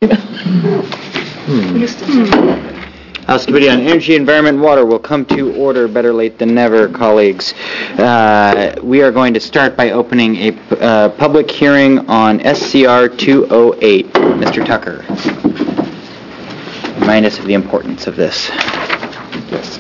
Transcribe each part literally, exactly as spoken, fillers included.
House Committee on Energy, Environment, and Water will come to order. Better late than never, colleagues. Uh, we are going to start by opening a uh, public hearing on S C R two oh eight. Mister Tucker, remind us of the importance of this. Yes.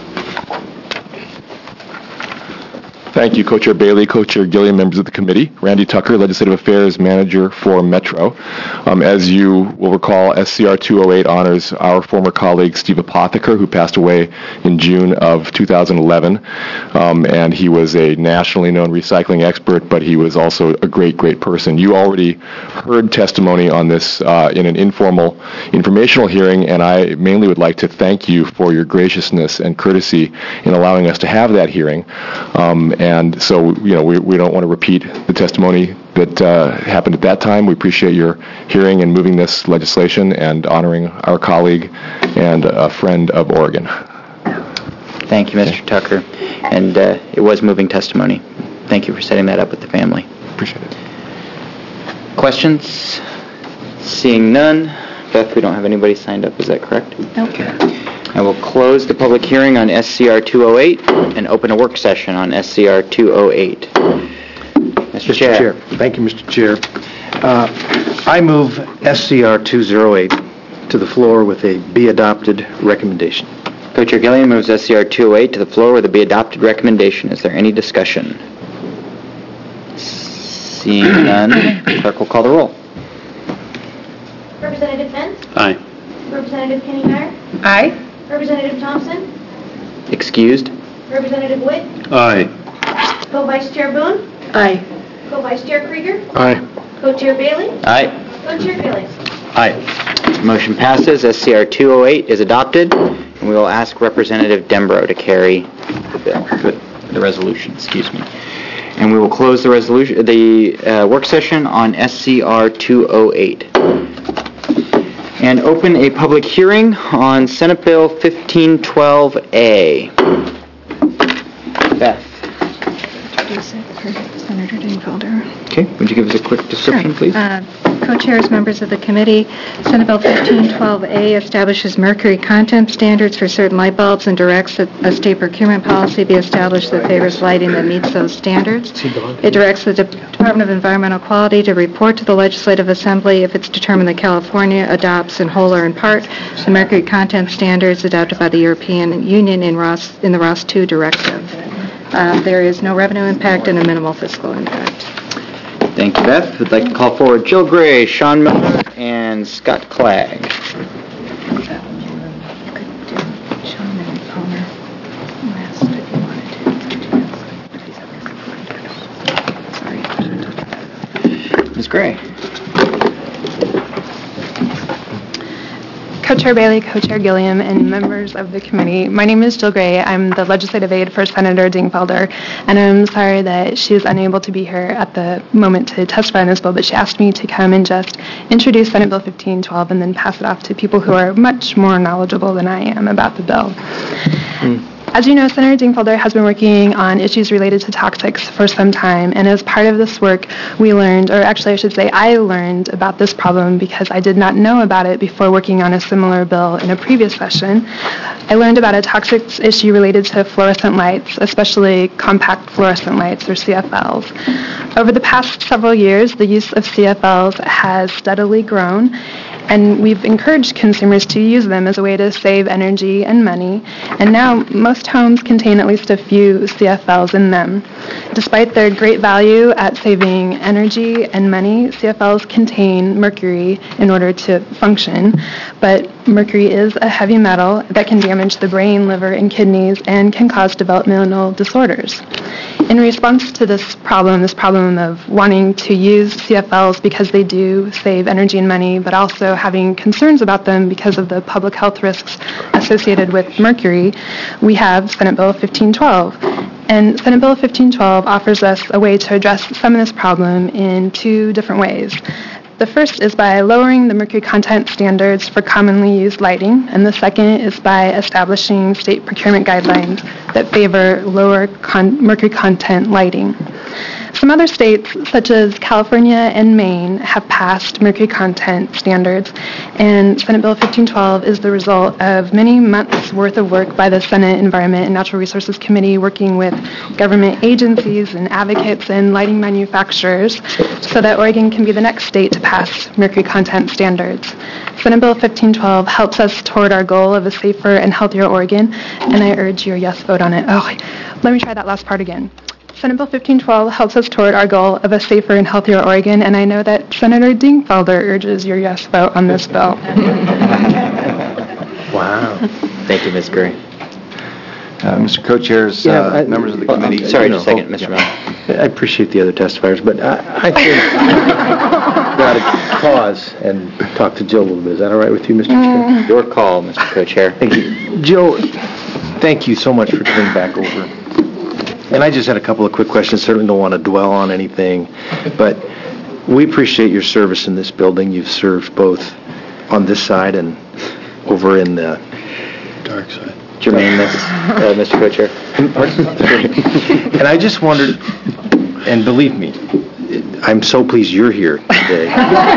Thank you, Co-Chair Bailey, Co-Chair Gilliam, members of the committee. Randy Tucker, Legislative Affairs Manager for Metro. Um, as you will recall, S C R two oh eight honors our former colleague Steve Apotheker, who passed away in June of two thousand eleven. Um, and he was a nationally known recycling expert, but he was also a great, great person. You already heard testimony on this uh, in an informal informational hearing, and I mainly would like to thank you for your graciousness and courtesy in allowing us to have that hearing. Um, And so, you know, we, we don't want to repeat the testimony that uh, happened at that time. We appreciate your hearing and moving this legislation and honoring our colleague and a friend of Oregon. Thank you, Mister Okay. Tucker. And uh, it was moving testimony. Thank you for setting that up with the family. Appreciate it. Questions? Seeing none. Beth, we don't have anybody signed up. Is that correct? Nope. I will close the public hearing on S C R two oh eight and open a work session on S C R two oh eight. Mister Mister Chair. Chair. Thank you, Mister Chair. Uh, I move S C R two oh eight to the floor with a be adopted recommendation. Co-Chair Gilliam moves S C R two oh eight to the floor with a be adopted recommendation. Is there any discussion? Seeing none, clerk will call the roll. Representative Pence? Aye. Representative Kenny Meyer? Aye. Representative Thompson? Excused? Representative Witt? Aye. Co-Vice Chair Boone? Aye. Co-Vice Chair Krieger? Aye. Co-Chair Bailey? Aye. Co-Chair Bailey? Aye. Motion passes. S C R two oh eight is adopted, and we will ask Representative Dembro to carry the bill, the, the resolution, excuse me. And we will close the resolution, the uh, work session on S C R two oh eight. And open a public hearing on Senate Bill fifteen twelve A. Beth. Introduce it for Senator Dingfelder. Okay, would you give us a quick description, Sure. please? Uh, Co-chairs, members of the committee, Senate Bill fifteen twelve A establishes mercury content standards for certain light bulbs and directs that a state procurement policy be established that favors lighting that meets those standards. It directs the De- Department of Environmental Quality to report to the Legislative Assembly if it's determined that California adopts in whole or in part the mercury content standards adopted by the European Union in, ROS, in the R O S two directive. Uh, there is no revenue impact and a minimal fiscal impact. Thank you, Beth. I'd like to call forward Jill Gray, Sean Miller, and Scott Clegg. You could do Sean and Palmer last if you wanted to. Sorry. Miz Gray. Co-Chair Bailey, Co-Chair Gilliam, and members of the committee. My name is Jill Gray. I'm the legislative aide for Senator Dingfelder, and I'm sorry that she is unable to be here at the moment to testify on this bill, but she asked me to come and just introduce Senate Bill fifteen twelve and then pass it off to people who are much more knowledgeable than I am about the bill. Mm. As you know, Senator Dingfelder has been working on issues related to toxics for some time, and as part of this work, we learned, or actually I should say I learned about this problem because I did not know about it before working on a similar bill in a previous session. I learned about a toxics issue related to fluorescent lights, especially compact fluorescent lights, or C F Ls. Over the past several years, the use of C F Ls has steadily grown, and we've encouraged consumers to use them as a way to save energy and money. And now most homes contain at least a few C F Ls in them. Despite their great value at saving energy and money, C F Ls contain mercury in order to function. But mercury is a heavy metal that can damage the brain, liver, and kidneys and can cause developmental disorders. In response to this problem, this problem of wanting to use C F Ls because they do save energy and money, but also having concerns about them because of the public health risks associated with mercury, we have Senate Bill fifteen twelve. And Senate Bill fifteen twelve offers us a way to address some of this problem in two different ways. The The first is by lowering the mercury content standards for commonly used lighting, and the second is by establishing state procurement guidelines that favor lower con- mercury content lighting. Some other states, such as California and Maine, have passed mercury content standards, and Senate Bill fifteen twelve is the result of many months' worth of work by the Senate Environment and Natural Resources Committee, working with government agencies and advocates and lighting manufacturers so that Oregon can be the next state to pass mercury content standards. Senate Bill fifteen twelve helps us toward our goal of a safer and healthier Oregon, and I urge your yes vote on it. Oh, let me try that last part again. Senate Bill fifteen twelve helps us toward our goal of a safer and healthier Oregon, and I know that Senator Dingfelder urges your yes vote on this bill. Wow. Thank you, Miz Gray. Uh, Mister Co-Chairs, Yeah, uh, I- members of the oh, committee. Sorry, no, just a second, oh, Mister yeah. Miller. I appreciate the other testifiers, but I I think we ought to pause and talk to Jill a little bit. Is that all right with you, Mister Chair? Your call, Mister Co-Chair. Thank you. Jill, thank you so much for coming back over. And I just had a couple of quick questions. Certainly don't want to dwell on anything, but we appreciate your service in this building. You've served both on this side and over in the dark side. Jermaine, uh, Mister Co-Chair. And I just wondered, and believe me, I'm so pleased you're here today.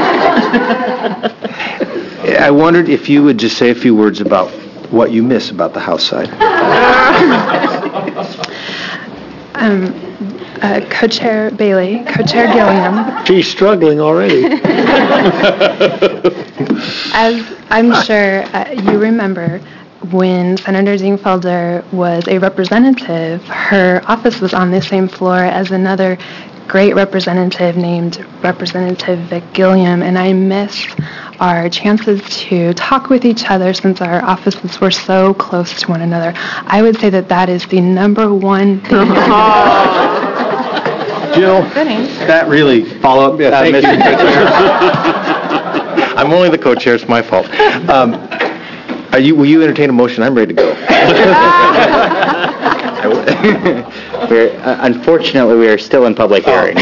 I wondered if you would just say a few words about what you miss about the House side. Um, uh, Co-Chair Bailey, Co-Chair Gilliam. She's struggling already. As I'm sure uh, you remember, when Senator Dingfelder was a representative, her office was on the same floor as another great representative named Representative Vic Gilliam, and I miss our chances to talk with each other since our offices were so close to one another. I would say that that is the number one thing. Jill, that really... Follow up, uh, Mister Co-Chair. I'm only the co-chair, it's my fault. Um, are you, will you entertain a motion? I'm ready to go. We're, uh, unfortunately, we are still in public hearing.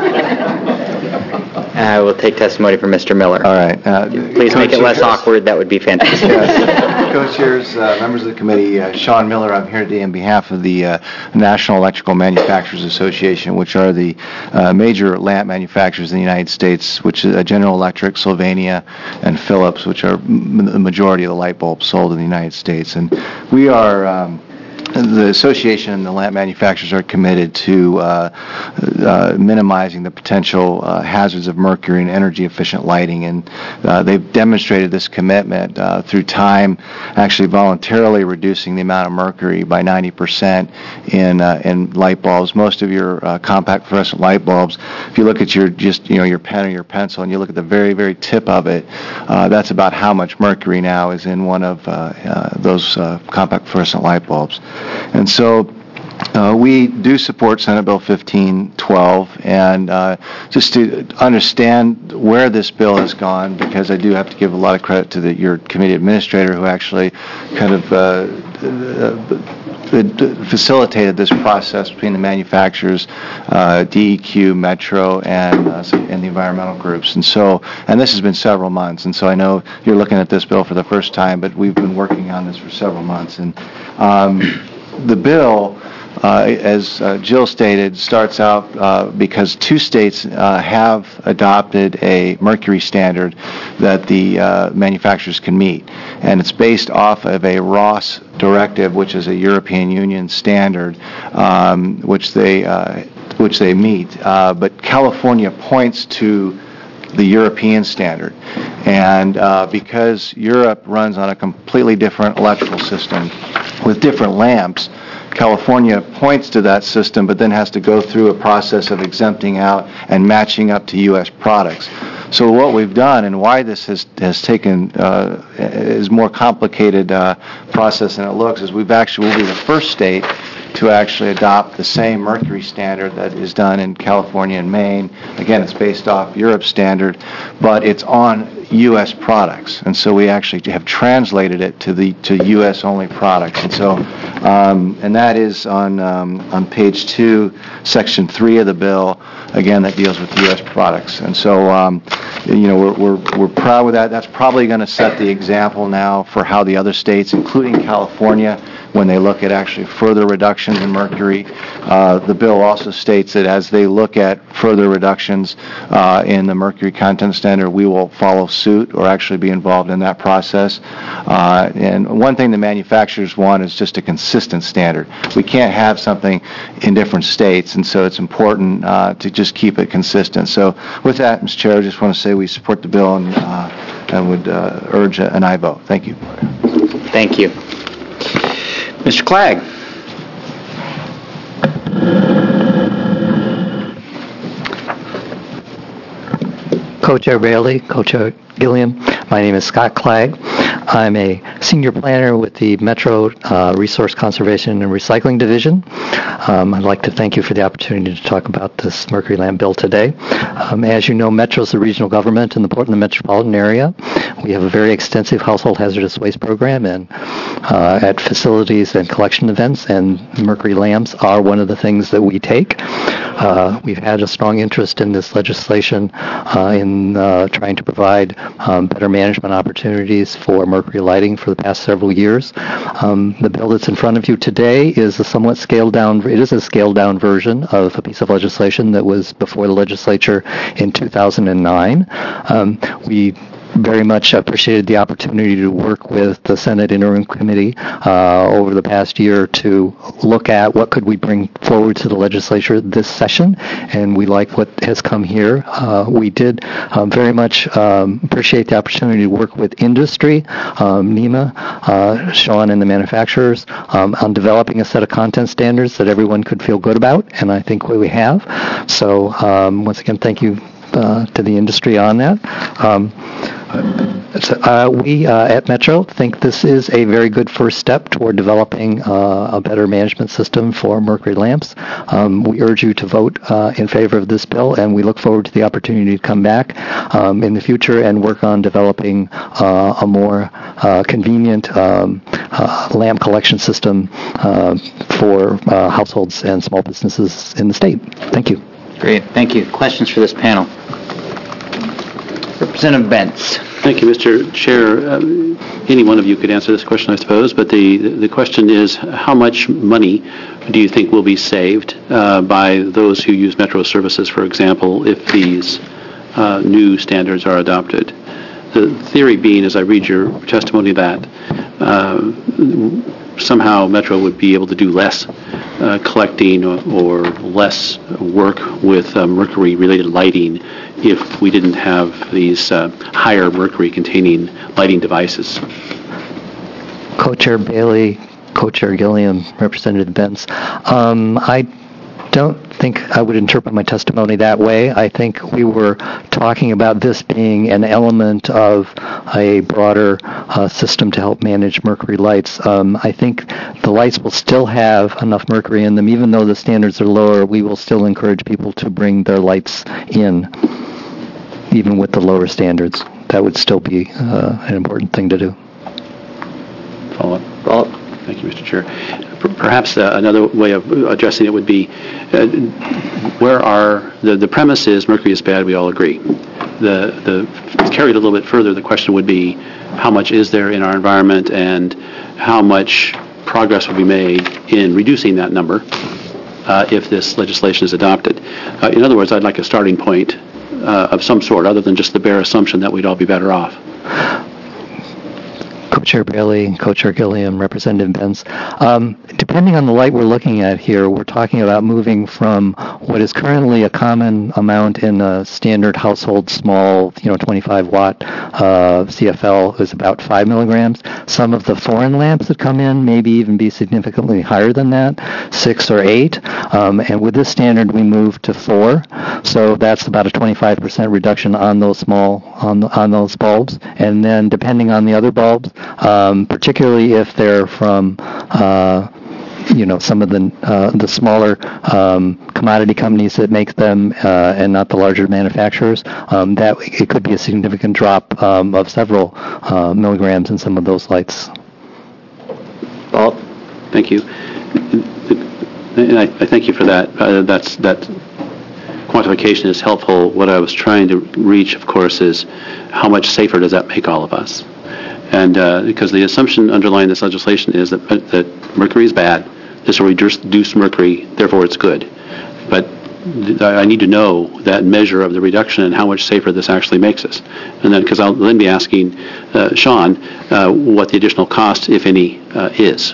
Uh, we'll take testimony from Mister Miller. All right. Uh, Please make it less awkward. That would be fantastic. Yes. Co-chairs, uh, members of the committee, uh, Sean Miller, I'm here today on behalf of the uh, National Electrical Manufacturers Association, which are the uh, major lamp manufacturers in the United States, which is uh, General Electric, Sylvania, and Philips, which are m- the majority of the light bulbs sold in the United States. And we are... Um, The association and the lamp manufacturers are committed to uh, uh, minimizing the potential uh, hazards of mercury and energy-efficient lighting, and uh, they've demonstrated this commitment uh, through time, actually voluntarily reducing the amount of mercury by ninety percent in uh, in light bulbs. Most of your uh, compact fluorescent light bulbs, if you look at your just you know your pen or your pencil and you look at the very very tip of it, uh, that's about how much mercury now is in one of uh, uh, those uh, compact fluorescent light bulbs. And so uh, we do support Senate Bill fifteen twelve, and uh, just to understand where this bill has gone, because I do have to give a lot of credit to the, your committee administrator who actually kind of uh, uh, facilitated this process between the manufacturers, uh, D E Q, Metro, and, uh, and the environmental groups. And so, and this has been several months, and so I know you're looking at this bill for the first time, but we've been working on this for several months. And um, the bill, uh, as uh, Jill stated, starts out uh, because two states uh, have adopted a mercury standard that the uh, manufacturers can meet, and it's based off of a R O S directive, which is a European Union standard, um, which they uh, which they meet. Uh, but California points to the European standard, and uh, because Europe runs on a completely different electrical system with different lamps, California points to that system, but then has to go through a process of exempting out and matching up to U S products. So what we've done, and why this has has taken uh, is more complicated uh, process than it looks, is we've actually will be the first state to actually adopt the same mercury standard that is done in California and Maine. Again, it's based off Europe's standard, but it's on U S products, and so we actually have translated it to the to U S only products, and so um, and that is on um, on page two, section three of the bill. Again, that deals with U S products, and so um, you know, we're, we're, we're proud with that. That's probably going to set the example now for how the other states, including California, when they look at actually further reductions in mercury. Uh, the bill also states that as they look at further reductions uh, in the mercury content standard, we will follow suit or actually be involved in that process. Uh, and one thing the manufacturers want is just a consistent standard. We can't have something in different states, and so it's important uh, to just keep it consistent. So with that, Mister Chair, I just want to say we support the bill and, uh, and would uh, urge an aye vote. Thank you. Thank you. Mister Clegg. Co-Chair Bailey, Co-Chair Gilliam. My name is Scott Clegg. I'm a senior planner with the Metro uh, Resource Conservation and Recycling Division. Um, I'd like to thank you for the opportunity to talk about this mercury lamp bill today. Um, as you know, Metro is the regional government in the Portland metropolitan area. We have a very extensive household hazardous waste program and uh, at facilities and collection events, and mercury lamps are one of the things that we take. Uh, we've had a strong interest in this legislation uh, in uh, trying to provide um, better management opportunities for mercury lighting for the past several years. Um, the bill that's in front of you today is a somewhat scaled down, it is a scaled down version of a piece of legislation that was before the legislature in two thousand nine. Um, we very much appreciated the opportunity to work with the Senate Interim Committee uh, over the past year to look at what could we bring forward to the legislature this session, and we like what has come here. Uh, we did um, very much um, appreciate the opportunity to work with industry, um, NEMA, uh, Sean, and the manufacturers um, on developing a set of content standards that everyone could feel good about, and I think we have. So um, once again, thank you uh, to the industry on that. Um, So, uh, we uh, at Metro think this is a very good first step toward developing uh, a better management system for mercury lamps. Um, we urge you to vote uh, in favor of this bill, and we look forward to the opportunity to come back um, in the future and work on developing uh, a more uh, convenient um, uh, lamp collection system uh, for uh, households and small businesses in the state. Thank you. Great. Thank you. Questions for this panel? Representative Bentz. Thank you, Mister Chair. Um, any one of you could answer this question, I suppose, but the, the question is, how much money do you think will be saved uh, by those who use Metro services, for example, if these uh, new standards are adopted? The theory being, as I read your testimony, that uh, somehow Metro would be able to do less uh, collecting or, or less work with uh, mercury-related lighting if we didn't have these uh, higher mercury-containing lighting devices. Co-Chair Bailey, Co-Chair Gilliam, Representative Bentz. Um, I don't think I would interpret my testimony that way. I think we were talking about this being an element of a broader uh, system to help manage mercury lights. Um, I think the lights will still have enough mercury in them. Even though the standards are lower, we will still encourage people to bring their lights in, even with the lower standards. That would still be uh, an important thing to do. Follow up. Follow up. Thank you, Mister Chair. Perhaps uh, another way of addressing it would be, uh, where are, the, the premise is mercury is bad, we all agree. The, the carried a little bit further, the question would be, how much is there in our environment and how much progress will be made in reducing that number uh, if this legislation is adopted? Uh, in other words, I'd like a starting point uh, of some sort, other than just the bare assumption that we'd all be better off. Co-Chair Bailey, Co-Chair Gilliam, Representative Bentz. Um, depending on the light we're looking at here, we're talking about moving from what is currently a common amount in a standard household small, you know, twenty-five watt uh, C F L is about five milligrams. Some of the foreign lamps that come in maybe even be significantly higher than that, six or eight. Um, and with this standard, we move to four. So that's about a twenty-five percent reduction on those small, on, on those bulbs. And then depending on the other bulbs, Um, particularly if they're from, uh, you know, some of the uh, the smaller um, commodity companies that make them, uh, and not the larger manufacturers, um, that it could be a significant drop um, of several uh, milligrams in some of those lights. Well, thank you, and I, I thank you for that. Uh, that's that quantification is helpful. What I was trying to reach, of course, is how much safer does that make all of us? And uh, because the assumption underlying this legislation is that, that mercury is bad, this will reduce, reduce mercury, therefore it's good. But th- I need to know that measure of the reduction and how much safer this actually makes us. And then, because I'll then be asking uh, Sean uh, what the additional cost, if any, uh, is.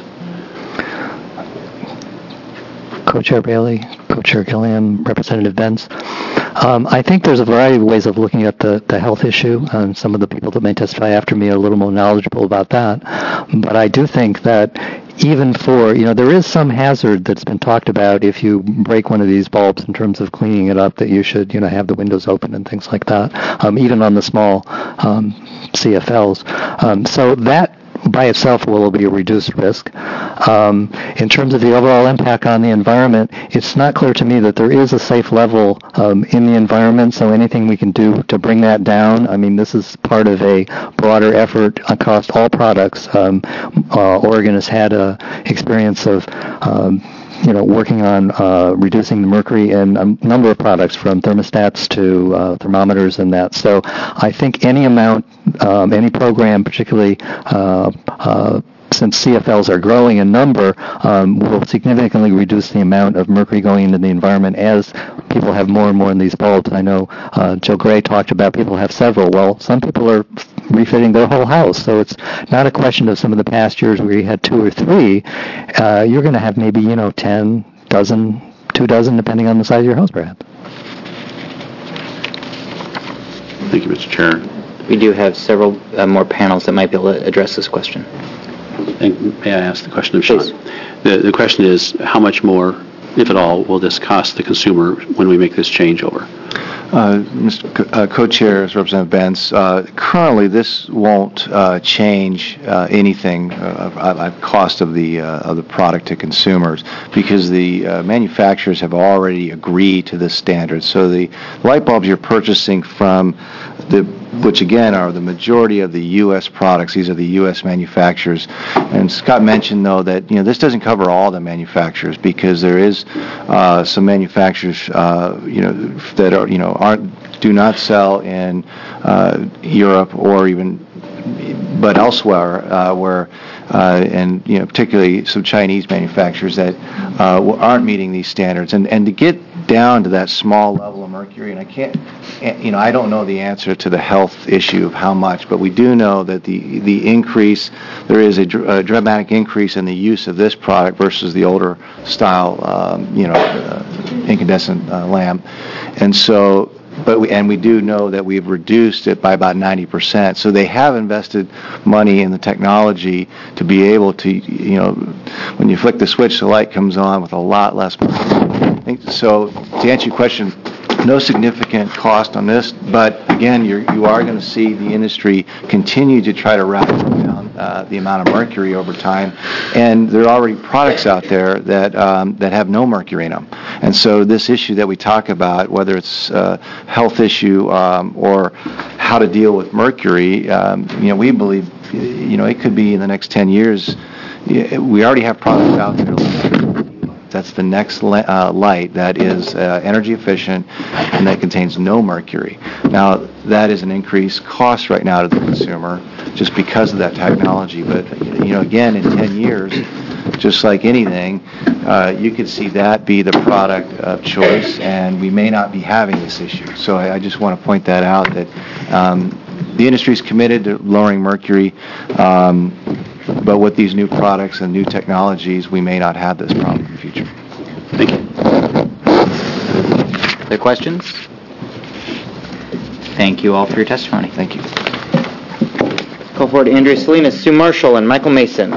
Co-Chair Bailey, Co-Chair Gilliam, Representative Benz. Um, I think there's a variety of ways of looking at the, the health issue, and some of the people that may testify after me are a little more knowledgeable about that. But I do think that even for, you know, there is some hazard that's been talked about if you break one of these bulbs in terms of cleaning it up, that you should, you know, have the windows open and things like that, um, even on the small um, C F Ls. Um, so that by itself will be a reduced risk. Um, in terms of the overall impact on the environment, it's not clear to me that there is a safe level um, in the environment, so anything we can do to bring that down, I mean, this is part of a broader effort across all products. Um, uh, Oregon has had a experience of um, you know, working on uh, reducing the mercury in a number of products, from thermostats to uh, thermometers and that. So I think any amount, um, any program, particularly uh, uh, since C F Ls are growing in number, um, will significantly reduce the amount of mercury going into the environment as people have more and more in these bulbs. I know uh, Joe Gray talked about people have several. Well, some people are refitting their whole house, so it's not a question of some of the past years where you had two or three. Uh, you're going to have maybe, you know, ten, dozen, two dozen, depending on the size of your house, perhaps. Thank you, Mister Chair. We do have several uh, more panels that might be able to address this question. And may I ask the question of Sean? Please. The, the question is, how much more, if at all, will this cost the consumer when we make this changeover? Uh, Mister Co- uh, Co-Chair, Representative Benz, uh, currently this won't uh, change uh, anything uh, of cost of the uh, of the product to consumers, because the uh, manufacturers have already agreed to this standard. So the light bulbs you're purchasing from the which again are the majority of the U S products. These are the U S manufacturers. And Scott mentioned, though, that you know this doesn't cover all the manufacturers, because there is uh, some manufacturers uh, you know that are you know aren't do not sell in uh, Europe or even but elsewhere uh, where uh, and you know particularly some Chinese manufacturers that uh, aren't meeting these standards. And and to get down to that small level of mercury, and I can't, you know, I don't know the answer to the health issue of how much, but we do know that the the increase, there is a, dr- a dramatic increase in the use of this product versus the older style, um, you know, uh, incandescent uh, lamp, and so. But we, and we do know that we've reduced it by about ninety percent. So they have invested money in the technology to be able to, you know, when you flick the switch, the light comes on with a lot less money. So to answer your question, no significant cost on this, but again, you're, you are going to see the industry continue to try to ratchet down uh, the amount of mercury over time, and there are already products out there that um, that have no mercury in them. And so this issue that we talk about, whether it's a health issue um, or how to deal with mercury, um, you know, we believe, you know, it could be in the next ten years. We already have products out there. That's the next le- uh, light that is uh, energy efficient and that contains no mercury. Now, that is an increased cost right now to the consumer just because of that technology. But, you know, again, in ten years, just like anything, uh, you could see that be the product of choice, and we may not be having this issue. So I, I just want to point that out, that um, the industry is committed to lowering mercury. Um, But with these new products and new technologies, we may not have this problem in the future. Thank you. Other questions? Thank you all for your testimony. Thank you. Call forward Andrea Salinas, Sue Marshall, and Michael Mason.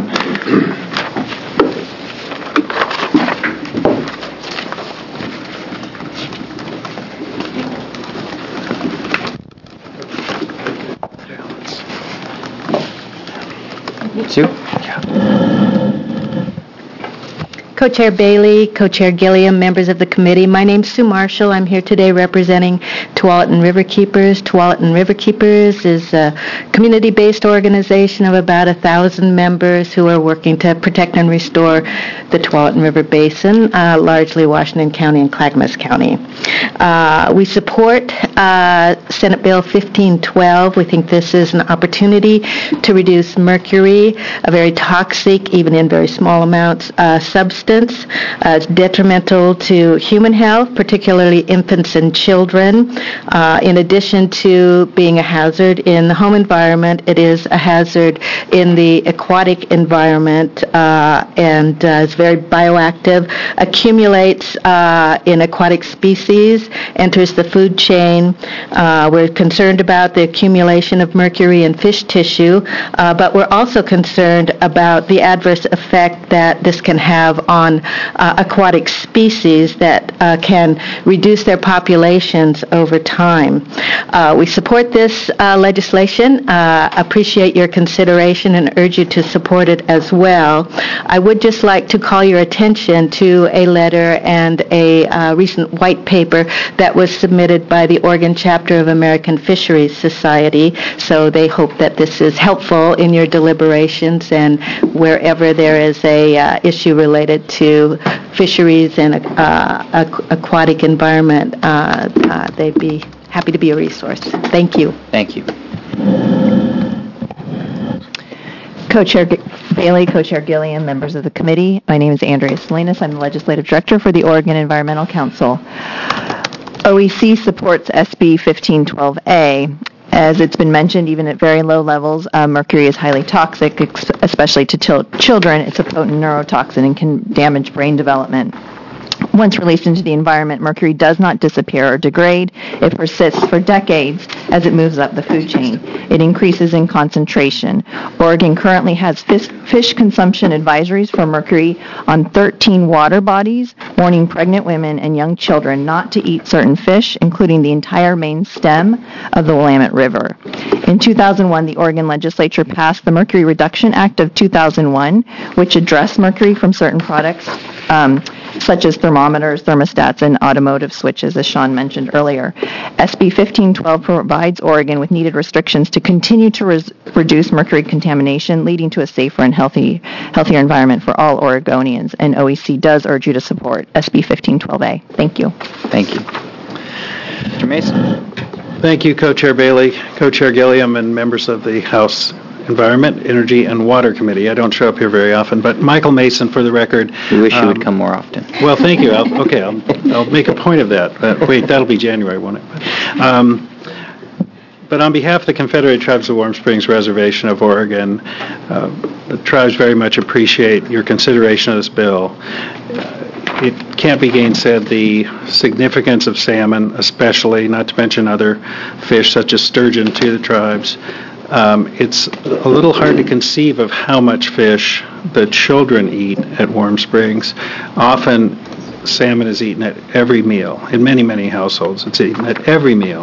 Sue? Co-Chair Bailey, Co-Chair Gilliam, members of the committee. My name's Sue Marshall. I'm here today representing Tualatin Riverkeepers. Tualatin Riverkeepers is a community-based organization of about a thousand members who are working to protect and restore the Tualatin River Basin, uh, largely Washington County and Clackamas County. Uh, we support uh, Senate Bill fifteen twelve. We think this is an opportunity to reduce mercury, a very toxic, even in very small amounts, uh, substance. Uh, it's detrimental to human health, particularly infants and children. Uh, in addition to being a hazard in the home environment, it is a hazard in the aquatic environment uh, and uh, is very bioactive, accumulates uh, in aquatic species, enters the food chain. Uh, we're concerned about the accumulation of mercury in fish tissue, uh, but we're also concerned about the adverse effect that this can have on uh, aquatic species that uh, can reduce their populations over time. Uh, we support this uh, legislation, uh, appreciate your consideration, and urge you to support it as well. I would just like to call your attention to a letter and a uh, recent white paper that was submitted by the Oregon chapter of American Fisheries Society, so they hope that this is helpful in your deliberations and wherever there is a uh, issue related to fisheries and uh, aqu- aquatic environment, uh, uh, they'd be happy to be a resource. Thank you. Thank you. Co-Chair G- Bailey, Co-Chair Gilliam, members of the committee. My name is Andrea Salinas. I'm the Legislative Director for the Oregon Environmental Council. O E C supports S B fifteen twelve A. As it's been mentioned, even at very low levels, uh, mercury is highly toxic, ex- especially to til- children. It's a potent neurotoxin and can damage brain development. Once released into the environment, mercury does not disappear or degrade. It persists for decades as it moves up the food chain. It increases in concentration. Oregon currently has fish, fish consumption advisories for mercury on thirteen water bodies, warning pregnant women and young children not to eat certain fish, including the entire main stem of the Willamette River. In two thousand one, the Oregon legislature passed the Mercury Reduction Act of two thousand one, which addressed mercury from certain products, um, such as thermometers, thermostats, and automotive switches, as Sean mentioned earlier. S B fifteen twelve provides Oregon with needed restrictions to continue to res- reduce mercury contamination, leading to a safer and healthy, healthier environment for all Oregonians, and O E C does urge you to support S B fifteen twelve A. Thank you. Thank you. Mister Mason. Thank you, Co-Chair Bailey, Co-Chair Gilliam, and members of the House Environment, Energy, and Water Committee. I don't show up here very often, but Michael Mason, for the record. We wish you um, would come more often. Well, thank you. I'll, okay, I'll, I'll make a point of that. But wait, that'll be January, won't it? Um, but on behalf of the Confederated Tribes of Warm Springs Reservation of Oregon, uh, the tribes very much appreciate your consideration of this bill. It can't be gainsaid the significance of salmon, especially, not to mention other fish such as sturgeon, to the tribes. Um, it's a little hard to conceive of how much fish the children eat at Warm Springs. Often, salmon is eaten at every meal. In many, many households, it's eaten at every meal.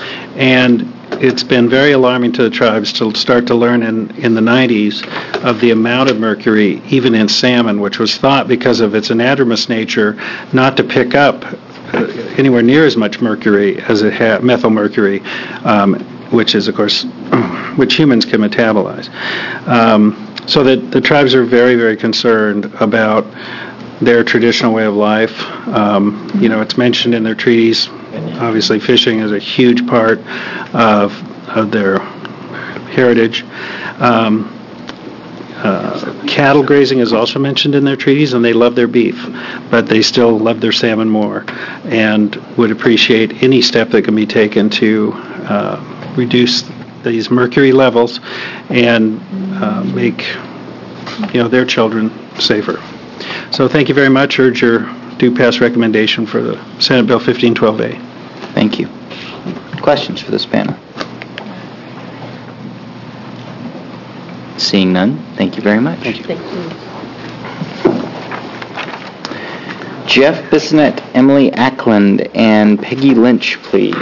And it's been very alarming to the tribes to start to learn in, in the nineties of the amount of mercury, even in salmon, which was thought, because of its anadromous nature, not to pick up uh, anywhere near as much mercury as it had, methylmercury, um, which is, of course, which humans can metabolize. Um, so that the tribes are very, very concerned about their traditional way of life. Um, you know, it's mentioned in their treaties. Obviously, fishing is a huge part of, of their heritage. Um, uh, cattle grazing is also mentioned in their treaties, and they love their beef, but they still love their salmon more and would appreciate any step that can be taken to uh, reduce these mercury levels and uh, make, you know, their children safer. So thank you very much. Urge your do pass recommendation for the Senate Bill fifteen twelve A. Thank you. Questions for this panel? Seeing none, thank you very much. Thank you. Thank you. Jeff Bissonette, Emily Ackland, and Peggy Lynch, please.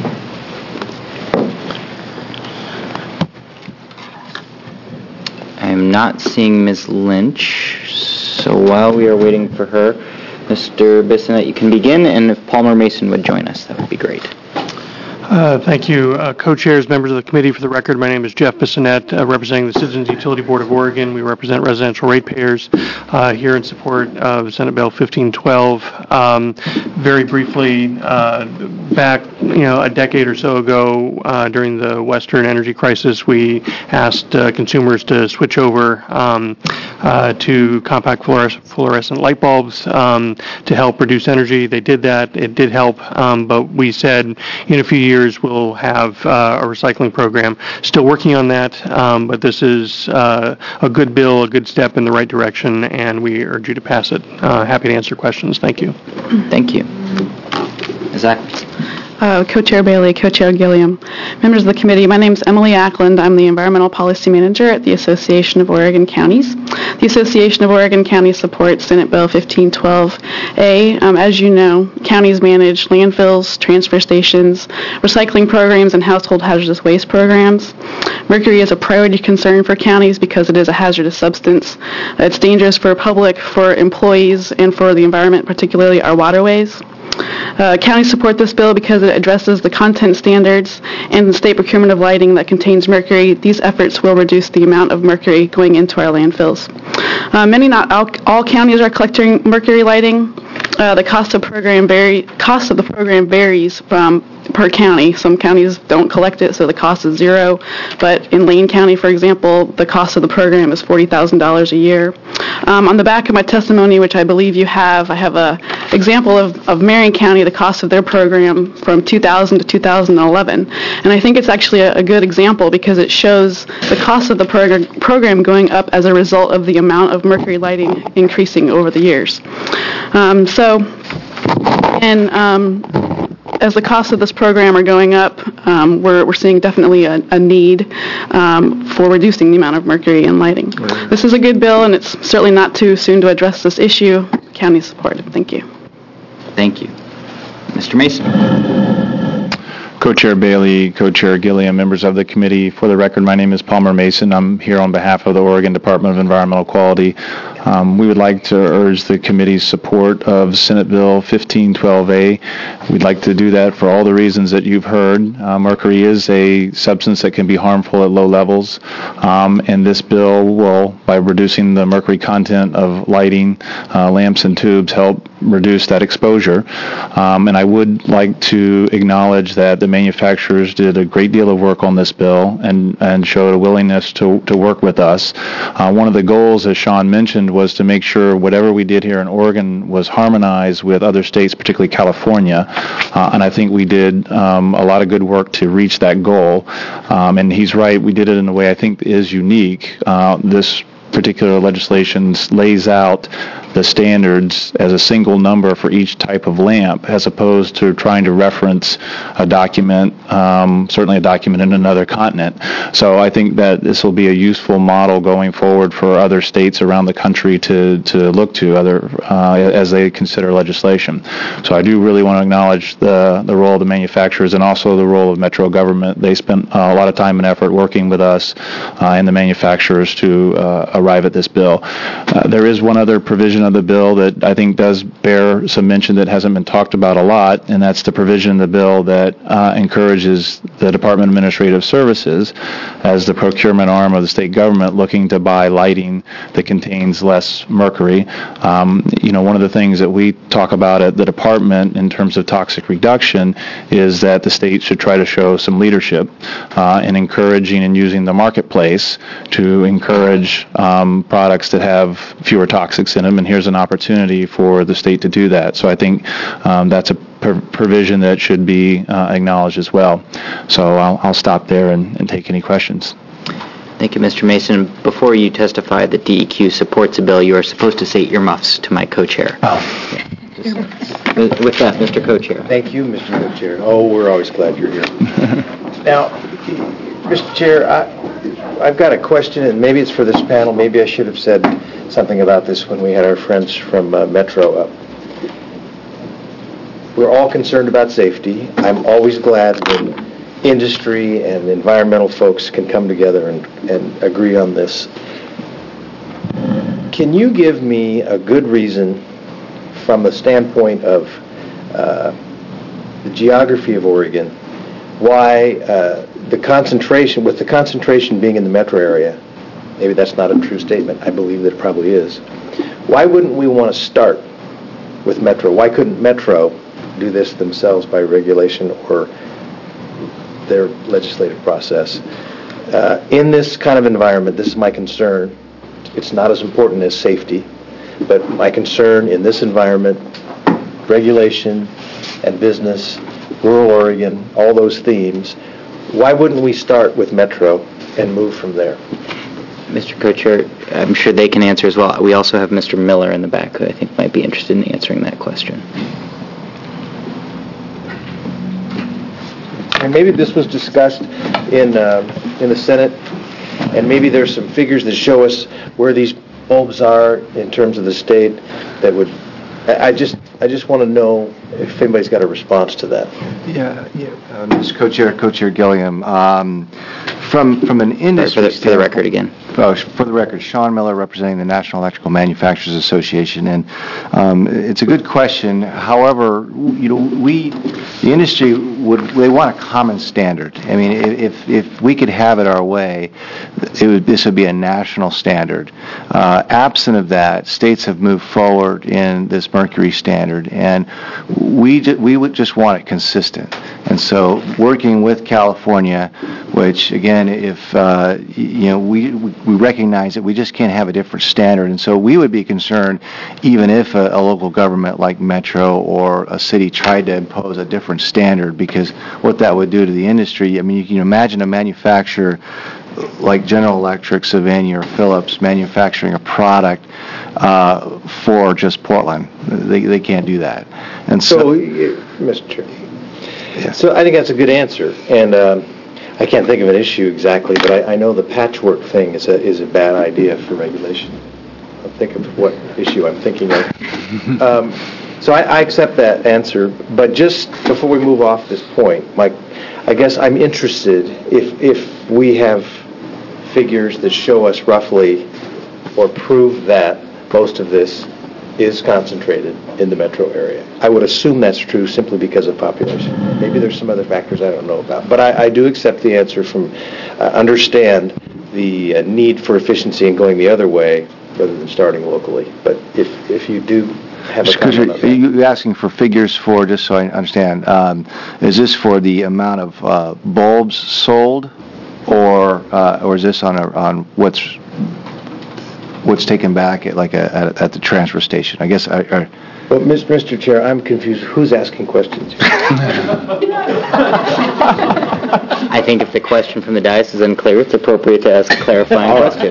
I not seeing Miz Lynch, so while we are waiting for her, Mister Bissonette, you can begin, and if Palmer Mason would join us, that would be great. Uh, Thank you. Uh, Co-chairs, members of the committee, for the record, my name is Jeff Bissonette, uh, representing the Citizens Utility Board of Oregon. We represent residential ratepayers uh, here in support of Senate Bill fifteen twelve. Um, very briefly, uh, back you know a decade or so ago, uh, during the Western energy crisis, we asked uh, consumers to switch over um, uh, to compact fluores- fluorescent light bulbs um, to help reduce energy. They did that. It did help, um, but we said in a few years we'll have uh, a recycling program. Still working on that, um, but this is uh, a good bill, a good step in the right direction, and we urge you to pass it. Uh, happy to answer questions. Thank you. Thank you. Zach? Uh, Co-Chair Bailey, Co-Chair Gilliam, members of the committee, my name is Emily Ackland. I'm the Environmental Policy Manager at the Association of Oregon Counties. The Association of Oregon Counties supports Senate Bill fifteen twelve A. Um, as you know, counties manage landfills, transfer stations, recycling programs, and household hazardous waste programs. Mercury is a priority concern for counties because it is a hazardous substance. It's dangerous for public, for employees, and for the environment, particularly our waterways. Uh, counties support this bill because it addresses the content standards and the state procurement of lighting that contains mercury. These efforts will reduce the amount of mercury going into our landfills. Uh, many, not all, all counties are collecting mercury lighting. Uh, the cost of program vary, cost of the program varies from per county. Some counties don't collect it, so the cost is zero. But in Lane County, for example, the cost of the program is forty thousand dollars a year. Um, on the back of my testimony, which I believe you have, I have a example of, of Marion County, the cost of their program from two thousand to two thousand eleven. And I think it's actually a, a good example because it shows the cost of the progr- program going up as a result of the amount of mercury lighting increasing over the years. Um, so, and um, as the costs of this program are going up, um, we're, we're seeing definitely a, a need um, for reducing the amount of mercury in lighting. Right. This is a good bill, and it's certainly not too soon to address this issue. County support it. Thank you. Thank you. Mister Mason. Co-Chair Bailey, Co-Chair Gilliam, members of the committee. For the record, my name is Palmer Mason. I'm here on behalf of the Oregon Department of Environmental Quality. Um, we would like to urge the committee's support of Senate Bill fifteen twelve A. We'd like to do that for all the reasons that you've heard. Uh, mercury is a substance that can be harmful at low levels, um, and this bill will, by reducing the mercury content of lighting, uh, lamps and tubes, help reduce that exposure. Um, and I would like to acknowledge that the manufacturers did a great deal of work on this bill and, and showed a willingness to, to work with us. Uh, one of the goals, as Sean mentioned, was to make sure whatever we did here in Oregon was harmonized with other states, particularly California. Uh, and I think we did um, a lot of good work to reach that goal. Um, and he's right, we did it in a way I think is unique. Uh, this particular legislation lays out the standards as a single number for each type of lamp, as opposed to trying to reference a document, um, certainly a document in another continent. So I think that this will be a useful model going forward for other states around the country to, to look to other uh, as they consider legislation. So I do really want to acknowledge the, the role of the manufacturers and also the role of Metro government. They spent uh, a lot of time and effort working with us uh, and the manufacturers to uh, arrive at this bill. Uh, there is one other provision of the bill that I think does bear some mention that hasn't been talked about a lot, and that's the provision in the bill that uh, encourages the Department of Administrative Services, as the procurement arm of the state government, looking to buy lighting that contains less mercury. Um, you know, one of the things that we talk about at the department in terms of toxic reduction is that the state should try to show some leadership uh, in encouraging and using the marketplace to encourage um, products that have fewer toxics in them, and here's an opportunity for the state to do that. So I think um, that's a pr- provision that should be uh, acknowledged as well. So I'll, I'll stop there and, and take any questions. Thank you, Mister Mason. Before you testify that D E Q supports a bill, you are supposed to say earmuffs to my co-chair. Oh. Yeah. With, with that, Mister Co-Chair. Thank you, Mister Co-Chair. Oh, we're always glad you're here. Now, Mister Chair, I, I've got a question, and maybe it's for this panel. Maybe I should have said something about this when we had our friends from uh, Metro up. We're all concerned about safety. I'm always glad when industry and environmental folks can come together and, and agree on this. can you give me a good reason from the standpoint of uh, the geography of Oregon, why uh, the concentration, with the concentration being in the metro area, maybe that's not a true statement, I believe that it probably is, why wouldn't we want to start with metro? Why couldn't metro do this themselves by regulation or their legislative process? Uh, in this kind of environment, this is my concern. It's not as important as safety, but my concern in this environment, regulation and business, rural Oregon, all those themes, why wouldn't we start with metro and move from there? Mister Co-Chair, I'm sure they can answer as well. We also have Mister Miller in the back who I think might be interested in answering that question. And maybe this was discussed in uh, in the Senate, and maybe there's some figures that show us where these bulbs are in terms of the state that would. I I just I just want to know if anybody's got a response to that. Yeah, yeah. Uh, Mister Co-Chair, Co-Chair Gilliam, um, from from an industry for the, for the record again. Oh, for the record, Sean Miller representing the National Electrical Manufacturers Association, and um, it's a good question. However, you know, we, the industry would, they want a common standard. I mean, if if we could have it our way, it would, this would be a national standard. Uh, absent of that, states have moved forward in this mercury standard, and we ju- we would just want it consistent. And so, working with California, which again, if uh, you know, we we recognize that we just can't have a different standard, and so we would be concerned even if a, a local government like Metro or a city tried to impose a different standard, because what that would do to the industry. I mean, you can imagine a manufacturer like General Electric, Savannah, or Philips manufacturing a product uh, for just Portland. They they can't do that. And so, so Mister Chair. Yeah. So I think that's a good answer, and um, I can't think of an issue exactly, but I, I know the patchwork thing is a is a bad idea for regulation. I'll think of what issue I'm thinking of. um, so I, I accept that answer, but just before we move off this point, Mike, I guess I'm interested if if we have figures that show us roughly or prove that most of this is concentrated in the metro area. I would assume that's true simply because of population. Maybe there's some other factors I don't know about. But I, I do accept the answer from, uh, understand the uh, need for efficiency in going the other way rather than starting locally. But if if you do have a comment on that. Are you asking for figures for, just so I understand, um, is this for the amount of uh, bulbs sold, or uh, or is this on a, on what's what's taken back at like a, at, at the transfer station? I guess I. I well, Mister Chair, I'm confused. Who's asking questions? I think if the question from the dais is unclear, it's appropriate to ask a clarifying question.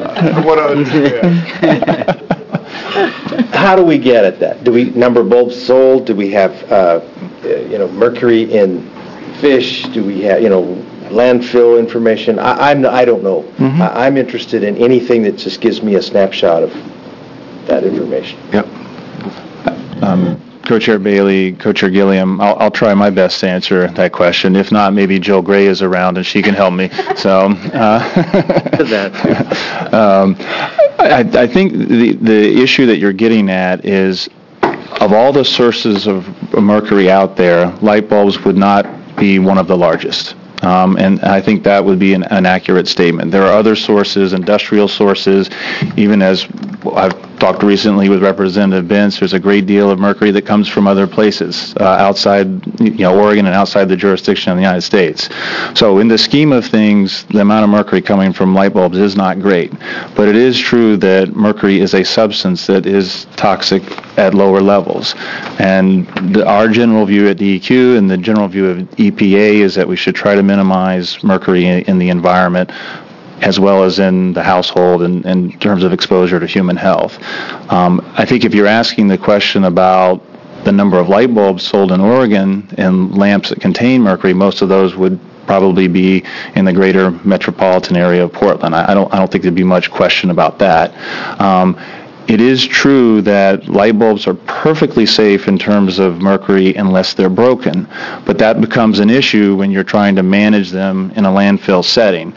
How do we get at that? Do we number bulbs sold? Do we have uh, you know mercury in fish? Do we have you know landfill information? I, I'm I don't know. Mm-hmm. I, I'm interested in anything that just gives me a snapshot of that information. Yep. Um, Co-Chair Bailey, Co-Chair Gilliam, I'll, I'll try my best to answer that question. If not, maybe Jill Gray is around and she can help me. So, uh, that um, I, I think the the issue that you're getting at is, of all the sources of mercury out there, light bulbs would not be one of the largest. Um, and I think that would be an, an accurate statement. There are other sources, industrial sources, even as I've talked recently with Representative Bentz, there's a great deal of mercury that comes from other places uh, outside, you know, Oregon and outside the jurisdiction of the United States. So in the scheme of things, the amount of mercury coming from light bulbs is not great. But it is true that mercury is a substance that is toxic at lower levels. And the, our general view at D E Q and the general view of E P A is that we should try to minimize mercury in, in the environment, as well as in the household and in terms of exposure to human health. Um, I think if you're asking the question about the number of light bulbs sold in Oregon and lamps that contain mercury, most of those would probably be in the greater metropolitan area of Portland. I, I don't I don't think there'd be much question about that. Um, It is true that light bulbs are perfectly safe in terms of mercury unless they're broken, but that becomes an issue when you're trying to manage them in a landfill setting.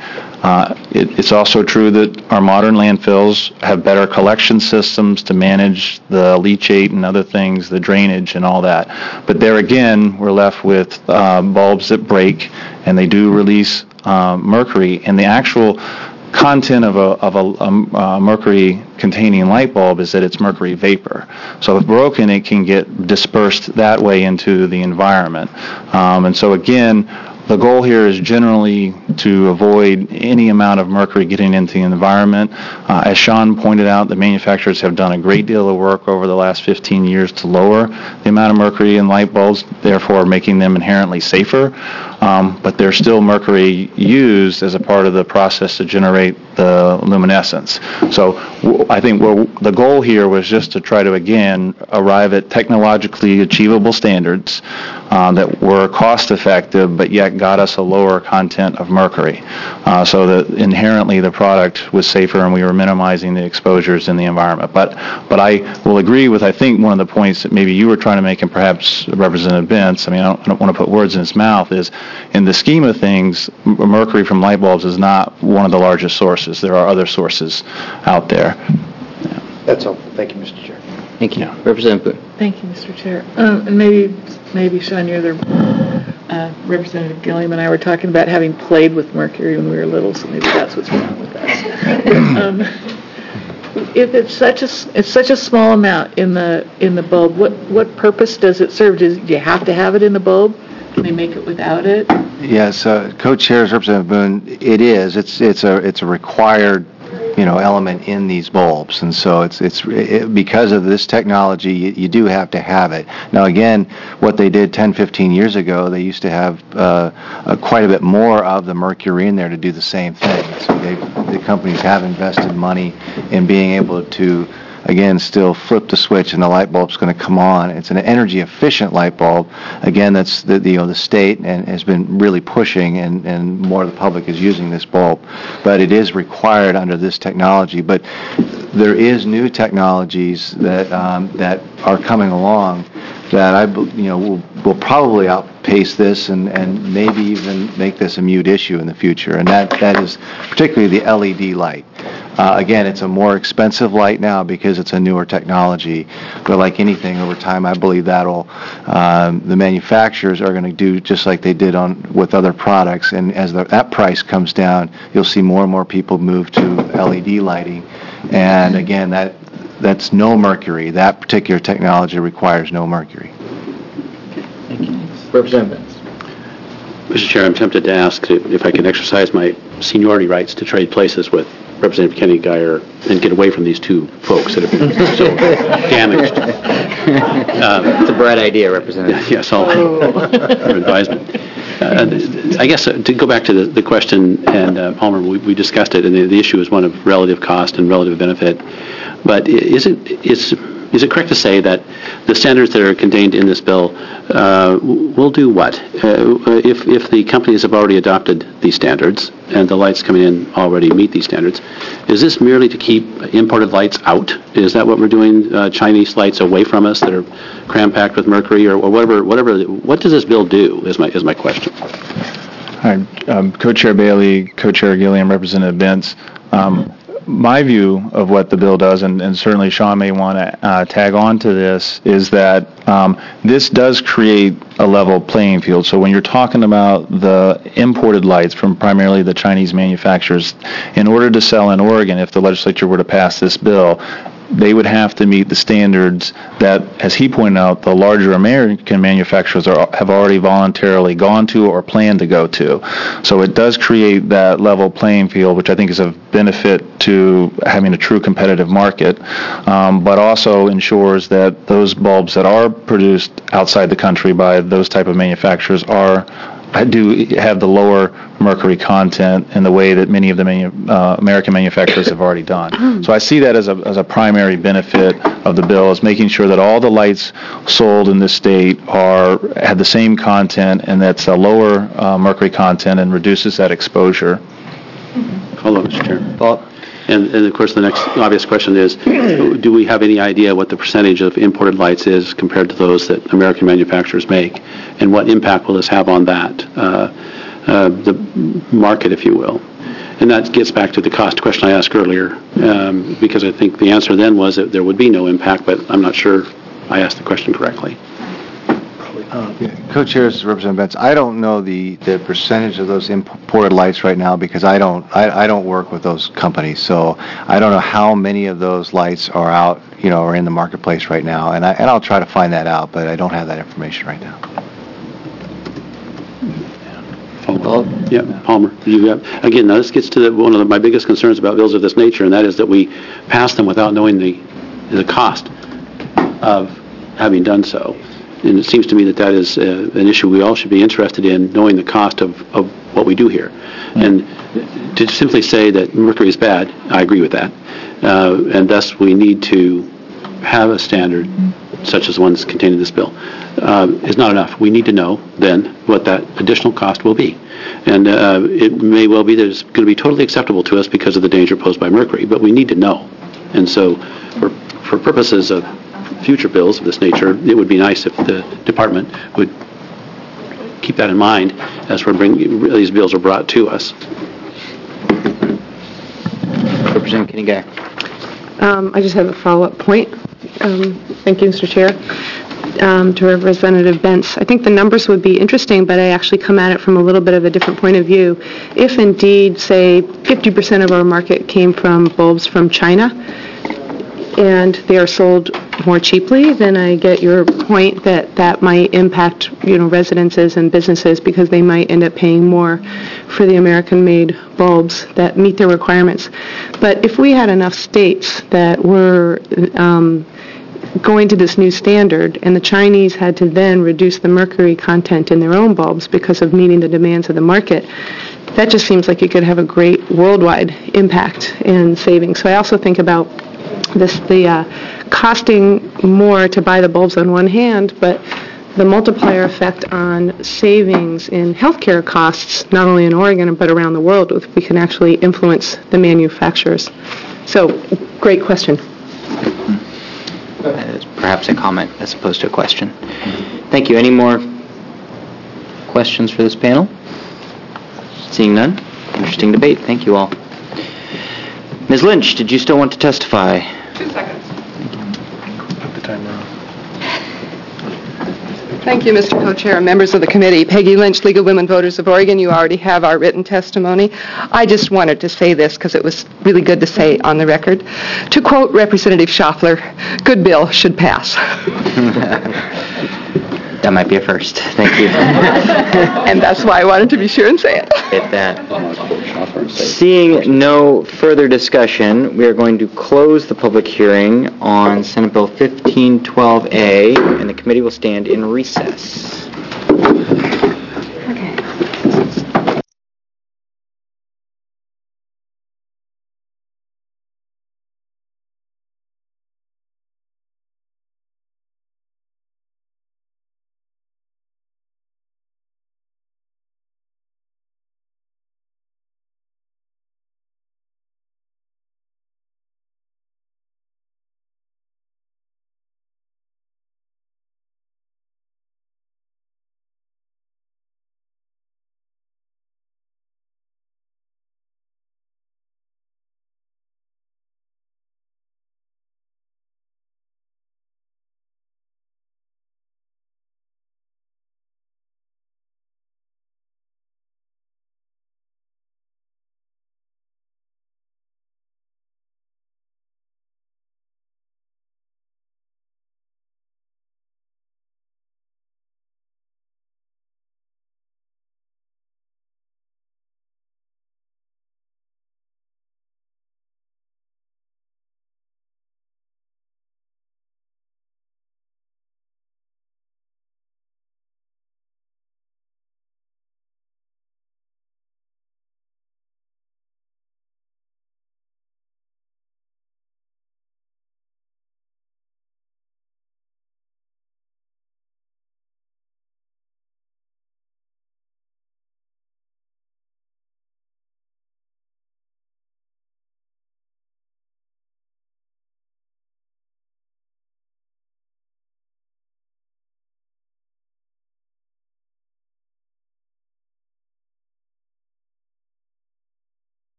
Uh, it, it's also true that our modern landfills have better collection systems to manage the leachate and other things, the drainage and all that. But there again, we're left with uh, bulbs that break, and they do release uh, mercury, and the actual content of a, of a, a, a mercury-containing light bulb is that it's mercury vapor. So if broken, it can get dispersed that way into the environment. Um, and so again, the goal here is generally to avoid any amount of mercury getting into the environment. Uh, as Sean pointed out, the manufacturers have done a great deal of work over the last fifteen years to lower the amount of mercury in light bulbs, therefore making them inherently safer. Um, but there's still mercury used as a part of the process to generate the luminescence. So w- I think we're, the goal here was just to try to, again, arrive at technologically achievable standards uh, that were cost-effective, but yet got us a lower content of mercury, uh, so that inherently the product was safer and we were minimizing the exposures in the environment. But but I will agree with, I think, one of the points that maybe you were trying to make, and perhaps Representative Bentz, I mean, I don't, I don't want to put words in his mouth, is in the scheme of things, m- mercury from light bulbs is not one of the largest sources. There are other sources out there. That's all. Thank you, Mister Chair. Thank you. Representative Boone. Thank you, Mister Chair. Um, and maybe, maybe Sean, you're the uh, Representative Gilliam and I were talking about having played with mercury when we were little, so maybe that's what's wrong with us. um, if it's such a it's such a small amount in the in the bulb, what what purpose does it serve? Does do you have to have it in the bulb? Can they make it without it? Yes, uh, co-chairs, Representative Boone, it is. It's it's a it's a required, you know, element in these bulbs, and so it's it's it, because of this technology, you, you do have to have it. Now, again, what they did ten, fifteen years ago, they used to have uh, uh, quite a bit more of the mercury in there to do the same thing. So they, the companies have invested money in being able to, again, still flip the switch and the light bulb's going to come on. It's an energy efficient light bulb. Again, that's the, the you know the state and has been really pushing, and, and more of the public is using this bulb. But it is required under this technology. But there is new technologies that um, that are coming along that I you know will will probably outpace this and, and maybe even make this a mute issue in the future. And that that is particularly the L E D light. Uh, again, it's a more expensive light now because it's a newer technology, but like anything over time, I believe that'll um, the manufacturers are going to do just like they did on with other products, and as the, that price comes down, you'll see more and more people move to L E D lighting, and again, that that's no mercury. That particular technology requires no mercury. Thank you. Representative Bentz. Mister Chair, I'm tempted to ask if I can exercise my seniority rights to trade places with Representative Kenny Guyer and get away from these two folks that have been so damaged. Um, it's a bright idea, Representative. Yes, I'll your advisement. Uh, I guess uh, to go back to the, the question, and uh, Palmer, we, we discussed it, and the, the issue is one of relative cost and relative benefit. But is it is is it correct to say that the standards that are contained in this bill uh, will do what? Uh, if if the companies have already adopted these standards and the lights coming in already meet these standards, is this merely to keep imported lights out? Is that what we're doing? Uh, Chinese lights away from us that are cram-packed with mercury, or, or whatever? Whatever. What does this bill do? Is my is my question. All right, um, Co-Chair Bailey, Co-Chair Gilliam, Representative Bentz. Um, my view of what the bill does, and, and certainly Sean may want to uh, tag on to this, is that um, this does create a level playing field. So when you're talking about the imported lights from primarily the Chinese manufacturers, in order to sell in Oregon, if the legislature were to pass this bill, they would have to meet the standards that, as he pointed out, the larger American manufacturers are, have already voluntarily gone to or plan to go to. So it does create that level playing field, which I think is of benefit to having a true competitive market, um, but also ensures that those bulbs that are produced outside the country by those type of manufacturers are do have the lower mercury content in the way that many of the manu- uh, American manufacturers have already done. So I see that as a, as a primary benefit of the bill, is making sure that all the lights sold in this state are have the same content, and that's a lower uh, mercury content and reduces that exposure. Hold on, Mister Chair. Paul? And, and of course, the next obvious question is, do we have any idea what the percentage of imported lights is compared to those that American manufacturers make, and what impact will this have on that, uh, uh, the market, if you will? And that gets back to the cost question I asked earlier, um, because I think the answer then was that there would be no impact, but I'm not sure I asked the question correctly. Co-chairs, Representative Betts, I don't know the, the percentage of those imported lights right now because I don't I, I don't work with those companies, so I don't know how many of those lights are out, you know, are in the marketplace right now, and I and I'll try to find that out, but I don't have that information right now. Yeah, Palmer. You have, again, now this gets to the, one of the, my biggest concerns about bills of this nature, and that is that we pass them without knowing the the cost of having done so. And it seems to me that that is uh, an issue we all should be interested in, knowing the cost of, of what we do here. Mm-hmm. And to simply say that mercury is bad, I agree with that. Uh, and thus we need to have a standard mm-hmm. such as the one that's contained in this bill. Uh, is not enough. We need to know then what that additional cost will be. And uh, it may well be that it's going to be totally acceptable to us because of the danger posed by mercury, but we need to know. And so for, for purposes of future bills of this nature, it would be nice if the department would keep that in mind as we're bringing, these bills are brought to us. Representative Kenny-Gack. Um, I just have a follow-up point. Um, thank you, Mister Chair. Um, to Representative Bentz. I think the numbers would be interesting, but I actually come at it from a little bit of a different point of view. If indeed, say, fifty percent of our market came from bulbs from China, and they are sold more cheaply, then I get your point that that might impact, you know, residences and businesses because they might end up paying more for the American-made bulbs that meet their requirements. But if we had enough states that were um, going to this new standard, and the Chinese had to then reduce the mercury content in their own bulbs because of meeting the demands of the market, that just seems like it could have a great worldwide impact in savings. So I also think about this, the uh, costing more to buy the bulbs on one hand, but the multiplier effect on savings in healthcare costs, not only in Oregon but around the world, if we can actually influence the manufacturers. So, great question. That is perhaps a comment as opposed to a question. Thank you. Any more questions for this panel? Seeing none. Interesting debate. Thank you all. Miz Lynch, did you still want to testify? Two seconds. Put the timer on. Thank you, Mister Co-Chair and members of the committee. Peggy Lynch, League of Women Voters of Oregon. You already have our written testimony. I just wanted to say this because it was really good to say on the record. To quote Representative Schaffler, good bill should pass. That might be a first. Thank you. And that's why I wanted to be sure and say it. Get that. Seeing no further discussion, we are going to close the public hearing on Senate Bill fifteen twelve A, and the committee will stand in recess.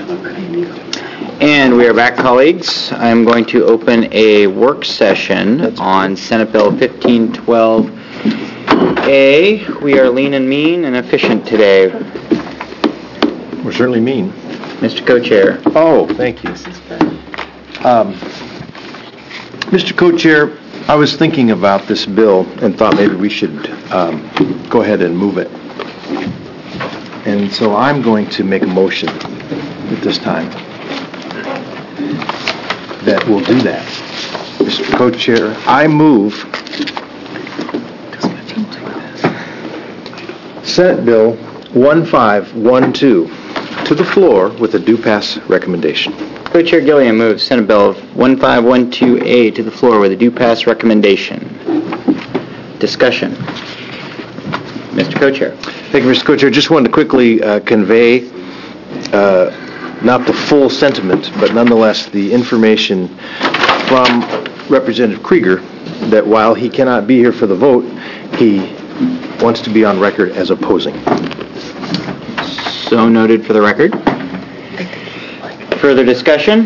And we are back, colleagues. I'm going to open a work session on Senate Bill fifteen twelve A. We are lean and mean and efficient today. We're certainly mean. Mister Co-Chair. Oh, thank you. Um, Mister Co-Chair, I was thinking about this bill and thought maybe we should um, go ahead and move it. And so I'm going to make a motion at this time that will do that. Mister Co-Chair, I move Senate Bill fifteen twelve to the floor with a due pass recommendation. Co-Chair Gilliam moves Senate Bill fifteen twelve A to the floor with a due pass recommendation. Discussion. Mister Co-Chair. Thank you, Mister Co-Chair. Just wanted to quickly uh, convey uh, not the full sentiment, but nonetheless the information from Representative Krieger that while he cannot be here for the vote, he wants to be on record as opposing. So noted for the record. Further discussion?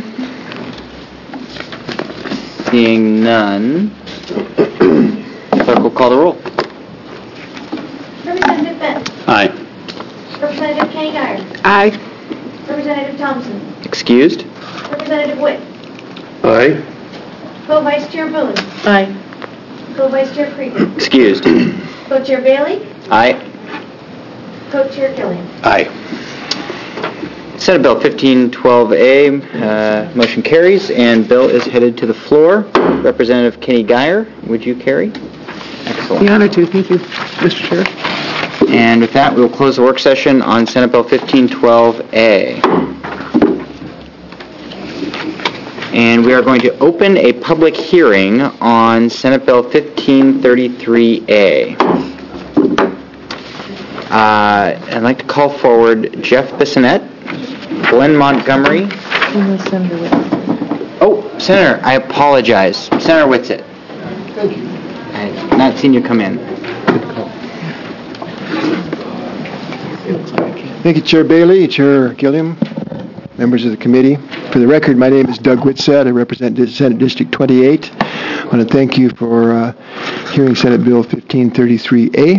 Seeing none, clerk will call the roll. Representative Benz. Aye. Representative Kenny Guyer. Aye. Representative Thompson. Excused? Representative Witt. Aye. Co-Vice Chair Boone. Aye. Co-Vice Chair Krieger. Excused. Co-Chair Bailey. Aye. Co-Chair Gilliam. Aye. Senate Bill fifteen twelve A, uh, motion carries, and bill is headed to the floor. Representative Kenny Guyer, would you carry? Excellent. The honor to. Thank you, Mister Chair. And with that, we will close the work session on Senate Bill fifteen twelve A. And we are going to open a public hearing on Senate Bill fifteen thirty-three A. Uh, I'd like to call forward Jeff Bissonette, Glenn Montgomery. Oh, Senator, I apologize. Senator Whitsitt. Thank you. I've not seen you come in. Thank you, Chair Bailey, Chair Gilliam, members of the committee. For the record, my name is Doug Whitsitt. I represent Senate District twenty-eight. I want to thank you for uh, hearing Senate Bill fifteen thirty-three A.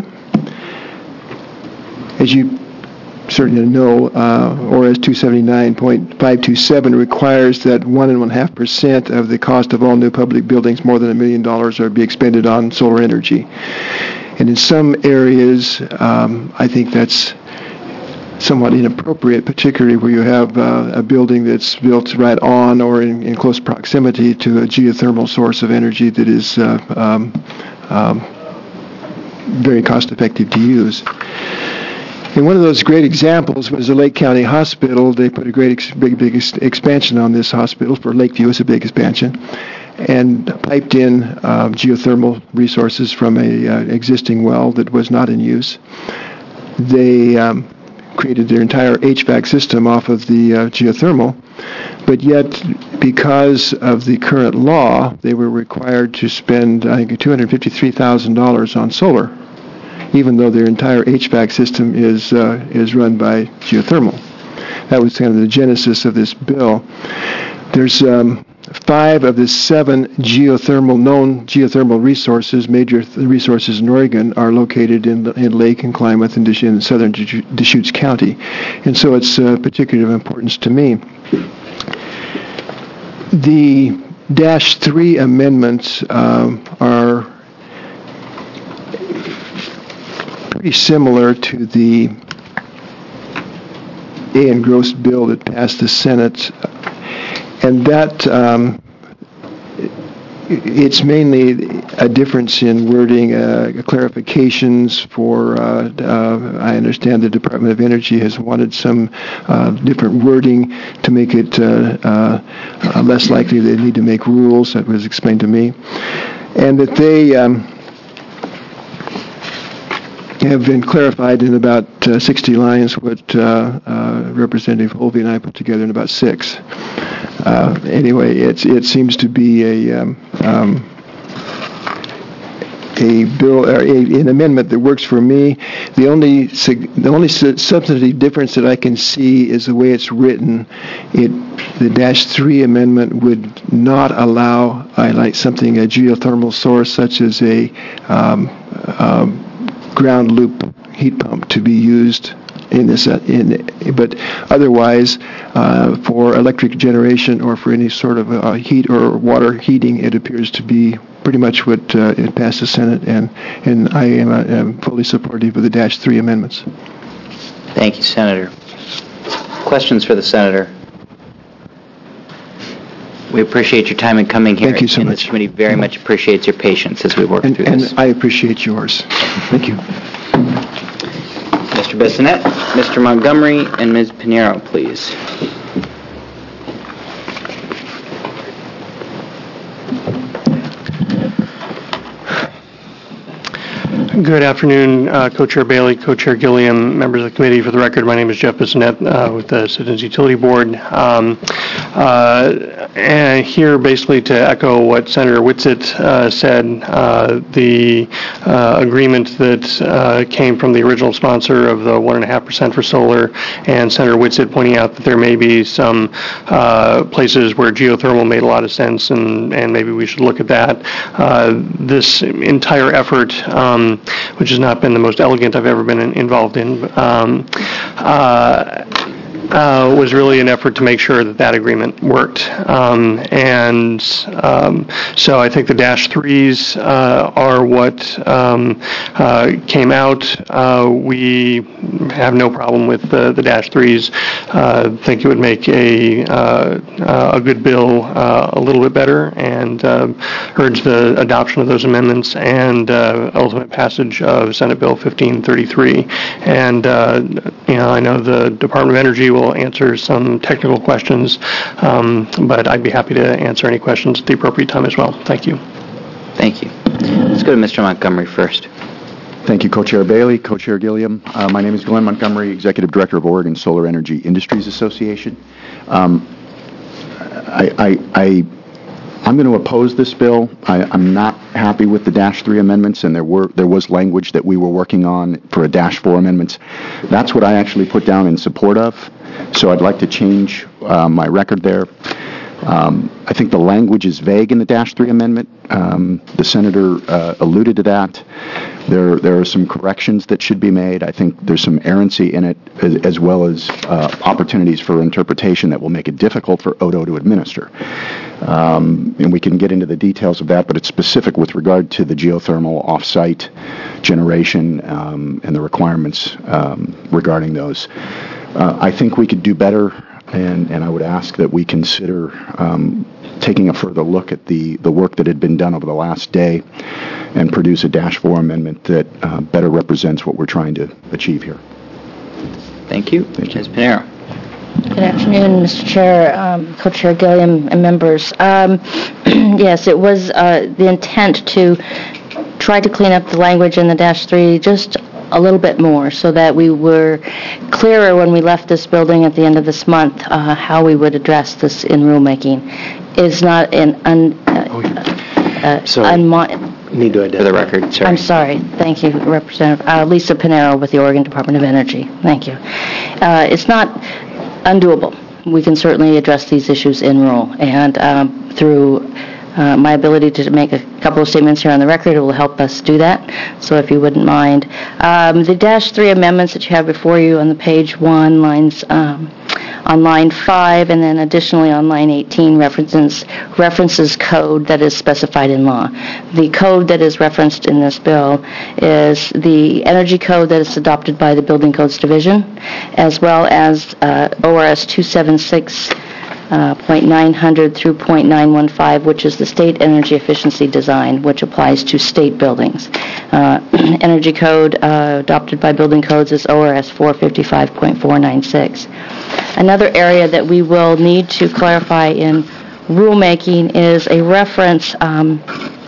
As you certainly know, uh, O R S two seventy-nine point five two seven requires that one and one half percent of the cost of all new public buildings more than a million dollars are be expended on solar energy. And in some areas, um, I think that's somewhat inappropriate, particularly where you have uh, a building that's built right on or in, in close proximity to a geothermal source of energy that is uh, um, um, very cost-effective to use. And one of those great examples was the Lake County Hospital. They put a great ex- big, big ex- expansion on this hospital. For Lakeview, it's a big expansion, and piped in uh, geothermal resources from a uh, existing well that was not in use. They um, created their entire H V A C system off of the uh, geothermal, but yet because of the current law, they were required to spend, I think, two hundred fifty-three thousand dollars on solar, even though their entire H V A C system is uh, is run by geothermal. That was kind of the genesis of this bill. There's um, five of the seven geothermal known geothermal resources, major th- resources in Oregon, are located in in Lake and Klamath and Desch- in southern Desch- Deschutes County, and so it's uh, particularly of importance to me. The Dash three amendments um, are pretty similar to the A. N. Gross bill that passed the Senate, and that um, it's mainly a difference in wording, uh, clarifications for, uh, uh, I understand the Department of Energy has wanted some uh, different wording to make it uh, uh, less likely they need to make rules. That was explained to me. And that they um, have been clarified in about uh, sixty lines, what uh, uh, Representative Holvey and I put together in about six. Uh, anyway, it's, it seems to be a um, um, a bill or a, an amendment that works for me. The only sig- the only su- substantive difference that I can see is the way it's written. It the dash three amendment would not allow I like something a geothermal source such as a um, um, ground loop heat pump to be used in this, uh, in, but otherwise, uh, for electric generation or for any sort of uh, heat or water heating, it appears to be pretty much what uh, it passed the Senate, and and I am, uh, am fully supportive of the dash three amendments. Thank you, Senator. Questions for the Senator? We appreciate your time in coming here. Thank you so and much. This committee very much appreciates your patience as we work And, through and this. I appreciate yours. Thank you. Mister Bissonnette, Mister Montgomery, and Miz Pinheiro, please. Good afternoon, uh, Co-Chair Bailey, Co-Chair Gilliam, members of the committee. For the record, my name is Jeff Bissonnette uh, with the Citizens Utility Board. Um, uh, and here basically to echo what Senator Whitsitt uh, said, uh, the uh, agreement that uh, came from the original sponsor of the one point five percent for solar, and Senator Whitsitt pointing out that there may be some uh, places where geothermal made a lot of sense, and, and maybe we should look at that. Uh, this entire effort, um, which has not been the most elegant I've ever been in, involved in, um, uh, uh, was really an effort to make sure that that agreement worked. Um, and um, so I think the dash threes uh, are what um, uh, came out. Uh, we have no problem with the, the dash threes. Uh, think it would make a uh, uh, a good bill uh, a little bit better, and uh, urge the adoption of those amendments and uh, ultimate passage of Senate Bill fifteen thirty-three. And uh, you know, I know the Department of Energy will answer some technical questions, um, but I'd be happy to answer any questions at the appropriate time as well. Thank you. Thank you. Let's go to Mister Montgomery first. Thank you, Co-Chair Bailey, Co-Chair Gilliam. Uh, my name is Glenn Montgomery, Executive Director of Oregon Solar Energy Industries Association. Um, I, I, I, I'm going to oppose this bill. I, I'm not happy with the dash three amendments, and there were there was language that we were working on for a dash four amendments. That's what I actually put down in support of. So I'd like to change uh, my record there. Um, I think the language is vague in the dash three amendment. Um, the senator uh, alluded to that. There, there are some corrections that should be made. I think there's some errancy in it, as, as well as uh, opportunities for interpretation that will make it difficult for O D O to administer. Um, and we can get into the details of that, but it's specific with regard to the geothermal off-site generation um, and the requirements um, regarding those. Uh, I think we could do better, and, and I would ask that we consider um, taking a further look at the, the work that had been done over the last day and produce a dash four amendment that uh, better represents what we're trying to achieve here. Thank you. Thank you. Miz Pinheiro. Good afternoon, Mister Chair, um, Co-Chair Gilliam, and members. Um, yes, it was uh, the intent to try to clean up the language in the dash three just a little bit more so that we were clearer when we left this building at the end of this month uh, how we would address this in rulemaking. It's not an un... Uh, oh, uh, sorry. unmo- Need to identify. For the record, sorry. I'm sorry. Thank you, Representative uh, Lisa Pinheiro with the Oregon Department of Energy. Thank you. Uh, it's not undoable. We can certainly address these issues in rule, and um, through uh, my ability to make a couple of statements here on the record, it will help us do that. So if you wouldn't mind. Um, the dash three amendments that you have before you on the page one, lines um, on line five, and then additionally on line eighteen references references code that is specified in law. The code that is referenced in this bill is the energy code that is adopted by the Building Codes Division, as well as uh, O R S two seventy-six Uh, point nine hundred through point nine one five, which is the state energy efficiency design, which applies to state buildings. Uh, energy code uh, adopted by building codes is O R S four fifty-five point four nine six. Another area that we will need to clarify in rulemaking is a reference um,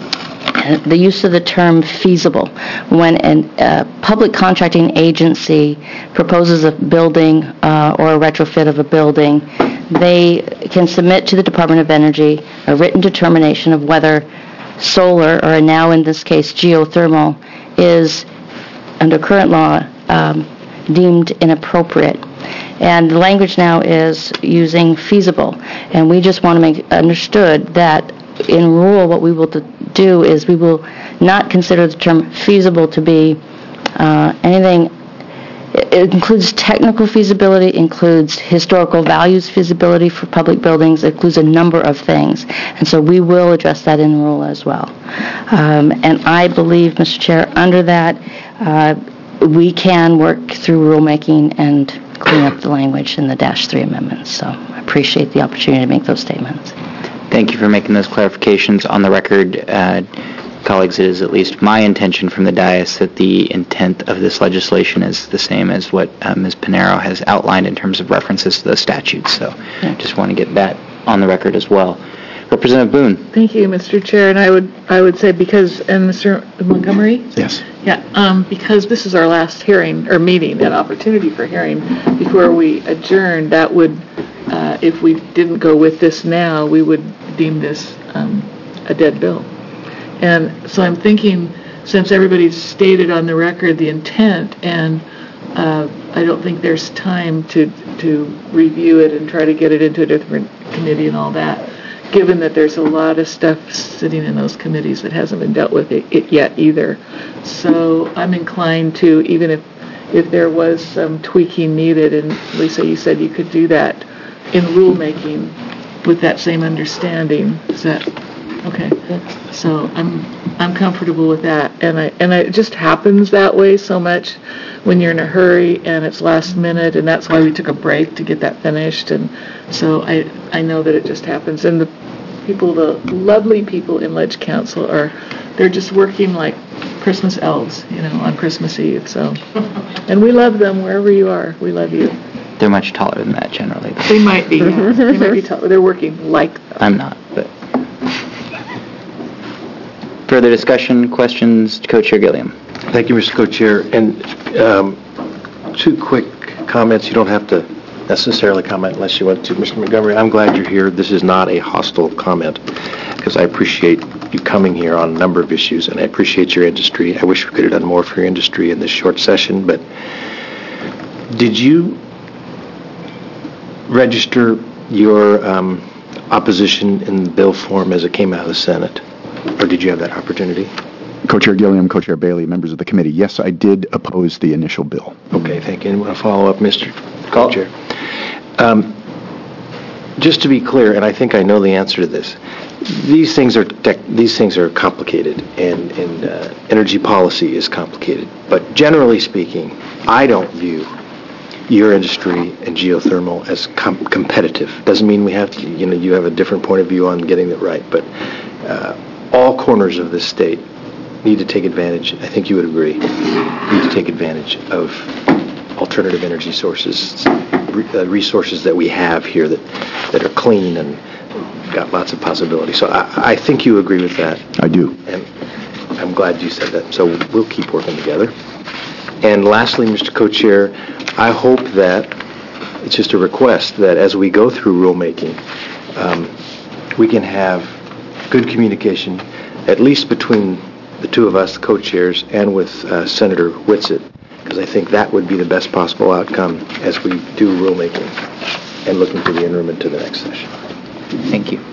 the use of the term feasible. When a uh, public contracting agency proposes a building uh, or a retrofit of a building, they can submit to the Department of Energy a written determination of whether solar, or now in this case geothermal, is, under current law, um, deemed inappropriate. And the language now is using feasible. And we just want to make understood that in rule what we will do is we will not consider the term feasible to be uh, anything. It includes technical feasibility, includes historical values feasibility for public buildings, it includes a number of things. And so we will address that in rule as well. Um, and I believe, Mister Chair, under that, uh, we can work through rulemaking and clean up the language in the dash three amendments. So I appreciate the opportunity to make those statements. Thank you for making those clarifications on the record. Uh, colleagues, it is at least my intention from the dais that the intent of this legislation is the same as what uh, Miz Pinero has outlined in terms of references to the statutes. So I just want to get that on the record as well. Representative Boone. Thank you, Mister Chair. And I would I would say because, and Mister Montgomery? Yes. Yeah, um, because this is our last hearing, or meeting, an opportunity for hearing before we adjourn, that would, uh, if we didn't go with this now, we would deem this um, a dead bill. And so I'm thinking, since everybody's stated on the record the intent, and uh, I don't think there's time to, to review it and try to get it into a different committee and all that, given that there's a lot of stuff sitting in those committees that hasn't been dealt with it, it yet either. So I'm inclined to, even if if there was some tweaking needed, and Lisa, you said you could do that in rulemaking with that same understanding. Is that okay? So I'm I'm comfortable with that, and I and I, it just happens that way so much when you're in a hurry and it's last minute, and that's why we took a break to get that finished. And so I I know that it just happens, and the people, the lovely people in Ledge Council are, they're just working like Christmas elves, you know, on Christmas Eve. So, and we love them wherever you are. We love you. They're much taller than that generally. They might be. Yeah. They might be taller. They're working like them. I'm not, but. Further discussion, questions, Co-Chair Gilliam. Thank you, Mister Co-Chair. And um, two quick comments. You don't have to necessarily comment unless you want to. Mister Montgomery, I'm glad you're here. This is not a hostile comment, because I appreciate you coming here on a number of issues, and I appreciate your industry. I wish we could have done more for your industry in this short session, but did you register your um, opposition in the bill form as it came out of the Senate, or did you have that opportunity? Co-Chair Gilliam, Co-Chair Bailey, members of the committee, yes, I did oppose the initial bill. Okay, thank you. And I want to follow up, Mister Co-Chair. Um, just to be clear, and I think I know the answer to this, these things are tech, these things are complicated, and, and uh, energy policy is complicated. But generally speaking, I don't view your industry and geothermal as com- competitive. Doesn't mean we have to, you know, you have a different point of view on getting it right, but uh, all corners of this state need to take advantage, I think you would agree, need to take advantage of alternative energy sources, re- uh, resources that we have here that, that are clean and got lots of possibilities. So I, I think you agree with that. I do. And I'm glad you said that. So we'll keep working together. And lastly, Mister Co-Chair, I hope that, it's just a request, that as we go through rulemaking, um, we can have good communication, at least between the two of us, the co-chairs, and with uh, Senator Whitsitt, because I think that would be the best possible outcome as we do rulemaking and looking for the interim into the next session. Thank you.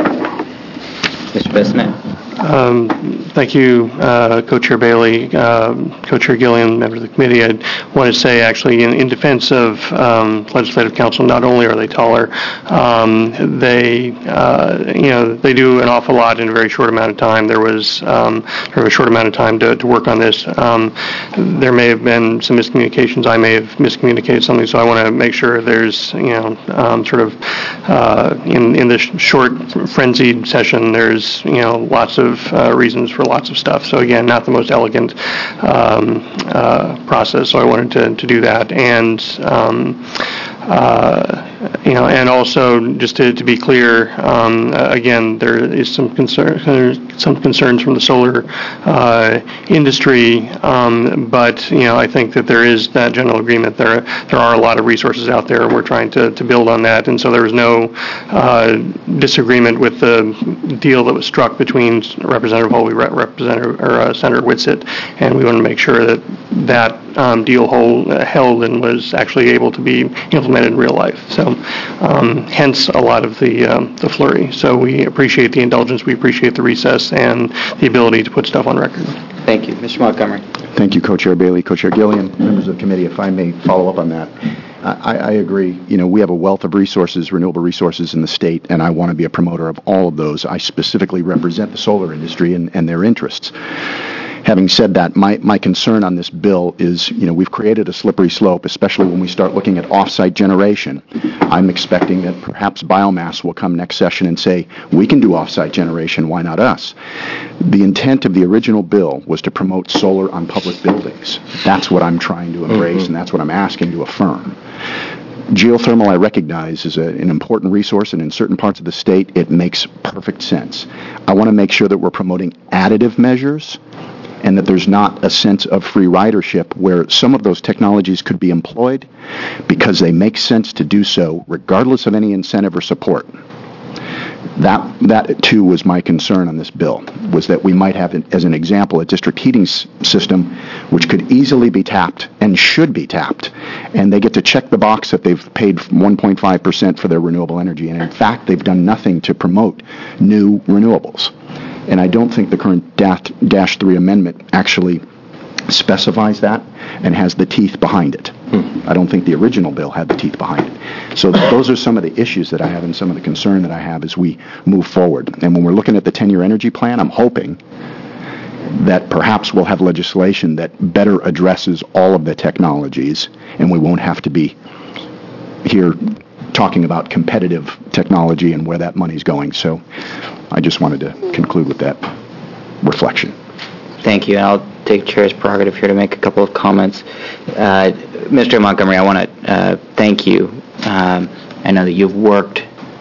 Mister Bissonnette. Um, thank you, uh, Co-Chair Bailey, um, Co-Chair Gilliam, members of the committee. I want to say, actually, in, in defense of um, Legislative Council, not only are they taller, um, they, uh, you know, they do an awful lot in a very short amount of time. There was um, sort of a short amount of time to, to work on this. Um, there may have been some miscommunications. I may have miscommunicated something, so I want to make sure there's, you know, um, sort of uh, in in this short frenzied session, there's, you know, lots of Of, uh, reasons for lots of stuff. So again, not the most elegant um, uh, process. So I wanted to, to do that. And um, uh, you know, and also, just to, to be clear, um, uh, again, there is some concern, there's some concerns from the solar uh, industry, um, but, you know, I think that there is that general agreement. There there are a lot of resources out there, and we're trying to, to build on that, and so there was no uh, disagreement with the deal that was struck between Representative Holby, Representative, or uh, Senator Whitsitt, and we want to make sure that that um, deal hold, uh, held and was actually able to be implemented in real life. So, um, hence a lot of the um, the flurry. So we appreciate the indulgence, we appreciate the recess, and the ability to put stuff on record. Thank you. Mister Montgomery. Thank you, Co-Chair Bailey, Co-Chair Gilliam, members of the committee. If I may follow up on that, I, I agree. You know, we have a wealth of resources, renewable resources in the state, and I want to be a promoter of all of those. I specifically represent the solar industry and, and their interests. Having said that, my, my concern on this bill is, you know, we've created a slippery slope, especially when we start looking at off-site generation. I'm expecting that perhaps biomass will come next session and say, we can do off-site generation, why not us? The intent of the original bill was to promote solar on public buildings. That's what I'm trying to embrace, mm-hmm. and that's what I'm asking to affirm. Geothermal, I recognize, is a, an important resource, and in certain parts of the state, it makes perfect sense. I want to make sure that we're promoting additive measures and that there's not a sense of free ridership where some of those technologies could be employed because they make sense to do so regardless of any incentive or support. That, that too, was my concern on this bill, was that we might have, as an example, a district heating s- system which could easily be tapped and should be tapped, and they get to check the box that they've paid one point five percent for their renewable energy, and in fact, they've done nothing to promote new renewables. And I don't think the current Dash three amendment actually specifies that and has the teeth behind it. Hmm. I don't think the original bill had the teeth behind it. So th- those are some of the issues that I have and some of the concern that I have as we move forward. And when we're looking at the ten-year energy plan, I'm hoping that perhaps we'll have legislation that better addresses all of the technologies, and we won't have to be here talking about competitive technology and where that money's going. So I just wanted to conclude with that reflection. Thank you. I'll take Chair's prerogative here to make a couple of comments. Uh, Mister Montgomery, I want to uh, thank you. Um, I know that you've worked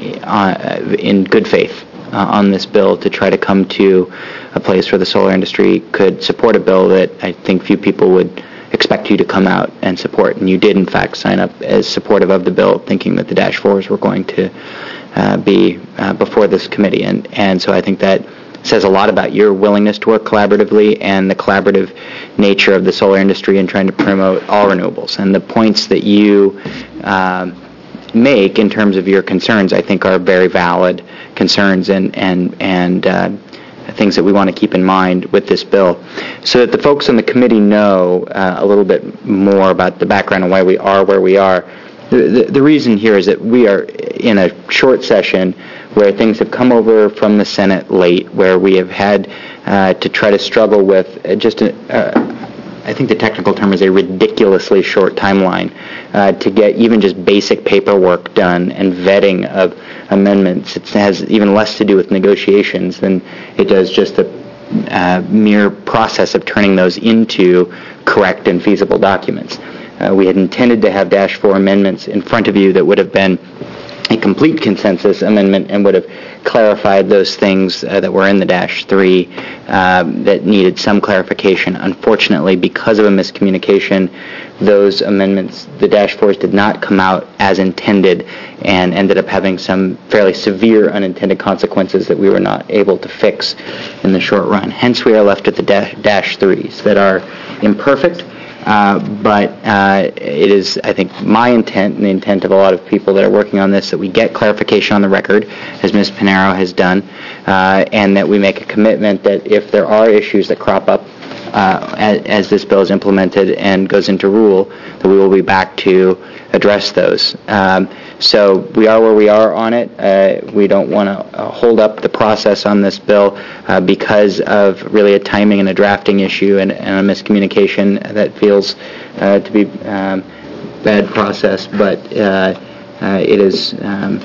uh, in good faith uh, on this bill to try to come to a place where the solar industry could support a bill that I think few people would expect you to come out and support. And you did, in fact, sign up as supportive of the bill, thinking that the Dash fours were going to uh, be uh, before this committee. And, and so I think that says a lot about your willingness to work collaboratively and the collaborative nature of the solar industry in trying to promote all renewables. And the points that you um, make in terms of your concerns, I think, are very valid concerns and and and uh, things that we want to keep in mind with this bill, so that the folks on the committee know uh, a little bit more about the background and why we are where we are. The, the, the reason here is that we are in a short session where things have come over from the Senate late, where we have had uh, to try to struggle with just a, uh, I think the technical term is a ridiculously short timeline uh, to get even just basic paperwork done and vetting of amendments. It has even less to do with negotiations than it does just the uh, mere process of turning those into correct and feasible documents. Uh, we had intended to have Dash four amendments in front of you that would have been a complete consensus amendment and would have clarified those things uh, that were in the Dash three um, that needed some clarification. Unfortunately, because of a miscommunication, those amendments, the Dash fours, did not come out as intended and ended up having some fairly severe unintended consequences that we were not able to fix in the short run. Hence, we are left with the Dash threes that are imperfect. Uh, but uh, it is, I think, my intent and the intent of a lot of people that are working on this that we get clarification on the record, as Miz Pinero has done, uh, and that we make a commitment that if there are issues that crop up uh, as, as this bill is implemented and goes into rule, that we will be back to address those. Um, so we are where we are on it. Uh, we don't want to uh, hold up the process on this bill uh, because of really a timing and a drafting issue and, and a miscommunication that feels uh, to be um, bad process. But uh, uh, it is um,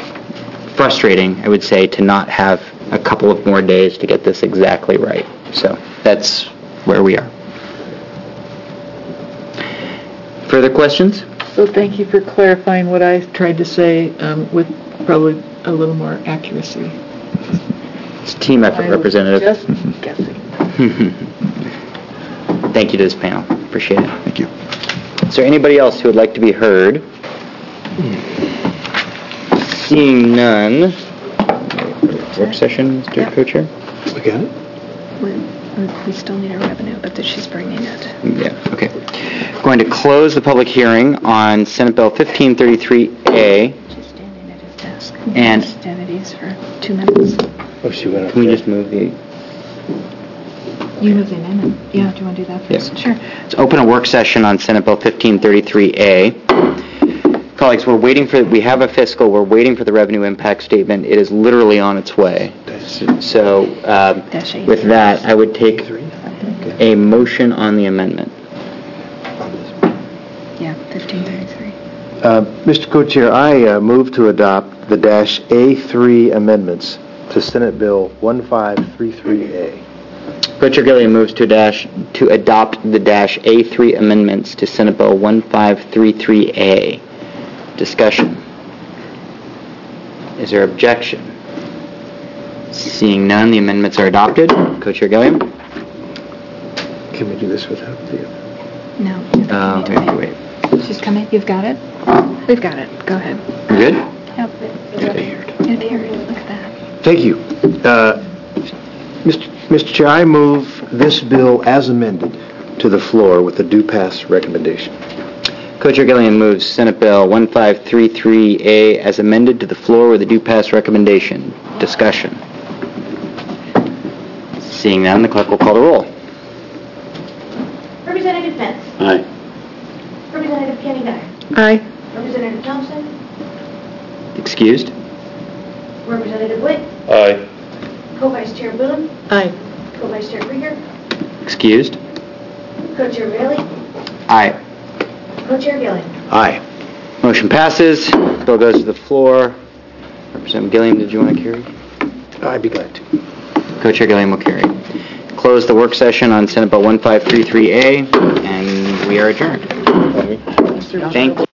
frustrating, I would say, to not have a couple of more days to get this exactly right. So that's where we are. Further questions? So thank you for clarifying what I tried to say um, with probably a little more accuracy. It's a team effort, I was Representative. just guessing. Thank you to this panel. Appreciate it. Thank you. Is there anybody else who would like to be heard? Seeing none. Work session, Mister Yep. Co-Chair? We got it? We still need a revenue, but that she's bringing it. Yeah, okay. Going to close the public hearing on Senate Bill fifteen thirty-three A. She's standing at his desk. And- Entities for two minutes. Oh, she went up Can we there. just move the... You move the amendment. Yeah, do you want to do that Yes. first? Sure. Let's open a work session on Senate Bill fifteen thirty-three A. Colleagues, we're waiting for, we have a fiscal, we're waiting for the revenue impact statement. It is literally on its way. So um, Dash eight. with that, I would take a motion on the amendment. Yeah, fifteen thirty-three. Uh, Mister Co-Chair, I uh, move to adopt the dash A three amendments to Senate Bill fifteen thirty-three A. Co-Chair Gilliam moves to dash, to adopt the dash A three amendments to Senate Bill fifteen thirty-three A. Discussion. Is there objection? Seeing none, the amendments are adopted. Co-Chair Gilliam? Can we do this without the... No. Uh, we have to wait. She's coming. You've got it? We've got it. Go ahead. You good? Yep. It appeared. It appeared. Look at that. Thank you. Uh, Mister Mister Chair, I move this bill as amended to the floor with a due pass recommendation. Co-Chair Gilliam moves Senate Bill fifteen thirty-three A as amended to the floor with a due pass recommendation. Discussion. Seeing none, the clerk will call the roll. Representative Pence. Aye. Representative Kenny Dyer. Aye. Representative Thompson. Excused? Representative Witt. Aye. Co-Vice Chair Boone. Aye. Co-Vice Chair Krieger. Excused? Co-Chair Bailey. Aye. Co-Chair Gilliam. Aye. Motion passes. Bill goes to the floor. Representative Gilliam, did you want to carry? I'd be glad to. Co-Chair Gilliam will carry. Close the work session on Senate Bill fifteen thirty-three A, and we are adjourned. Thank you.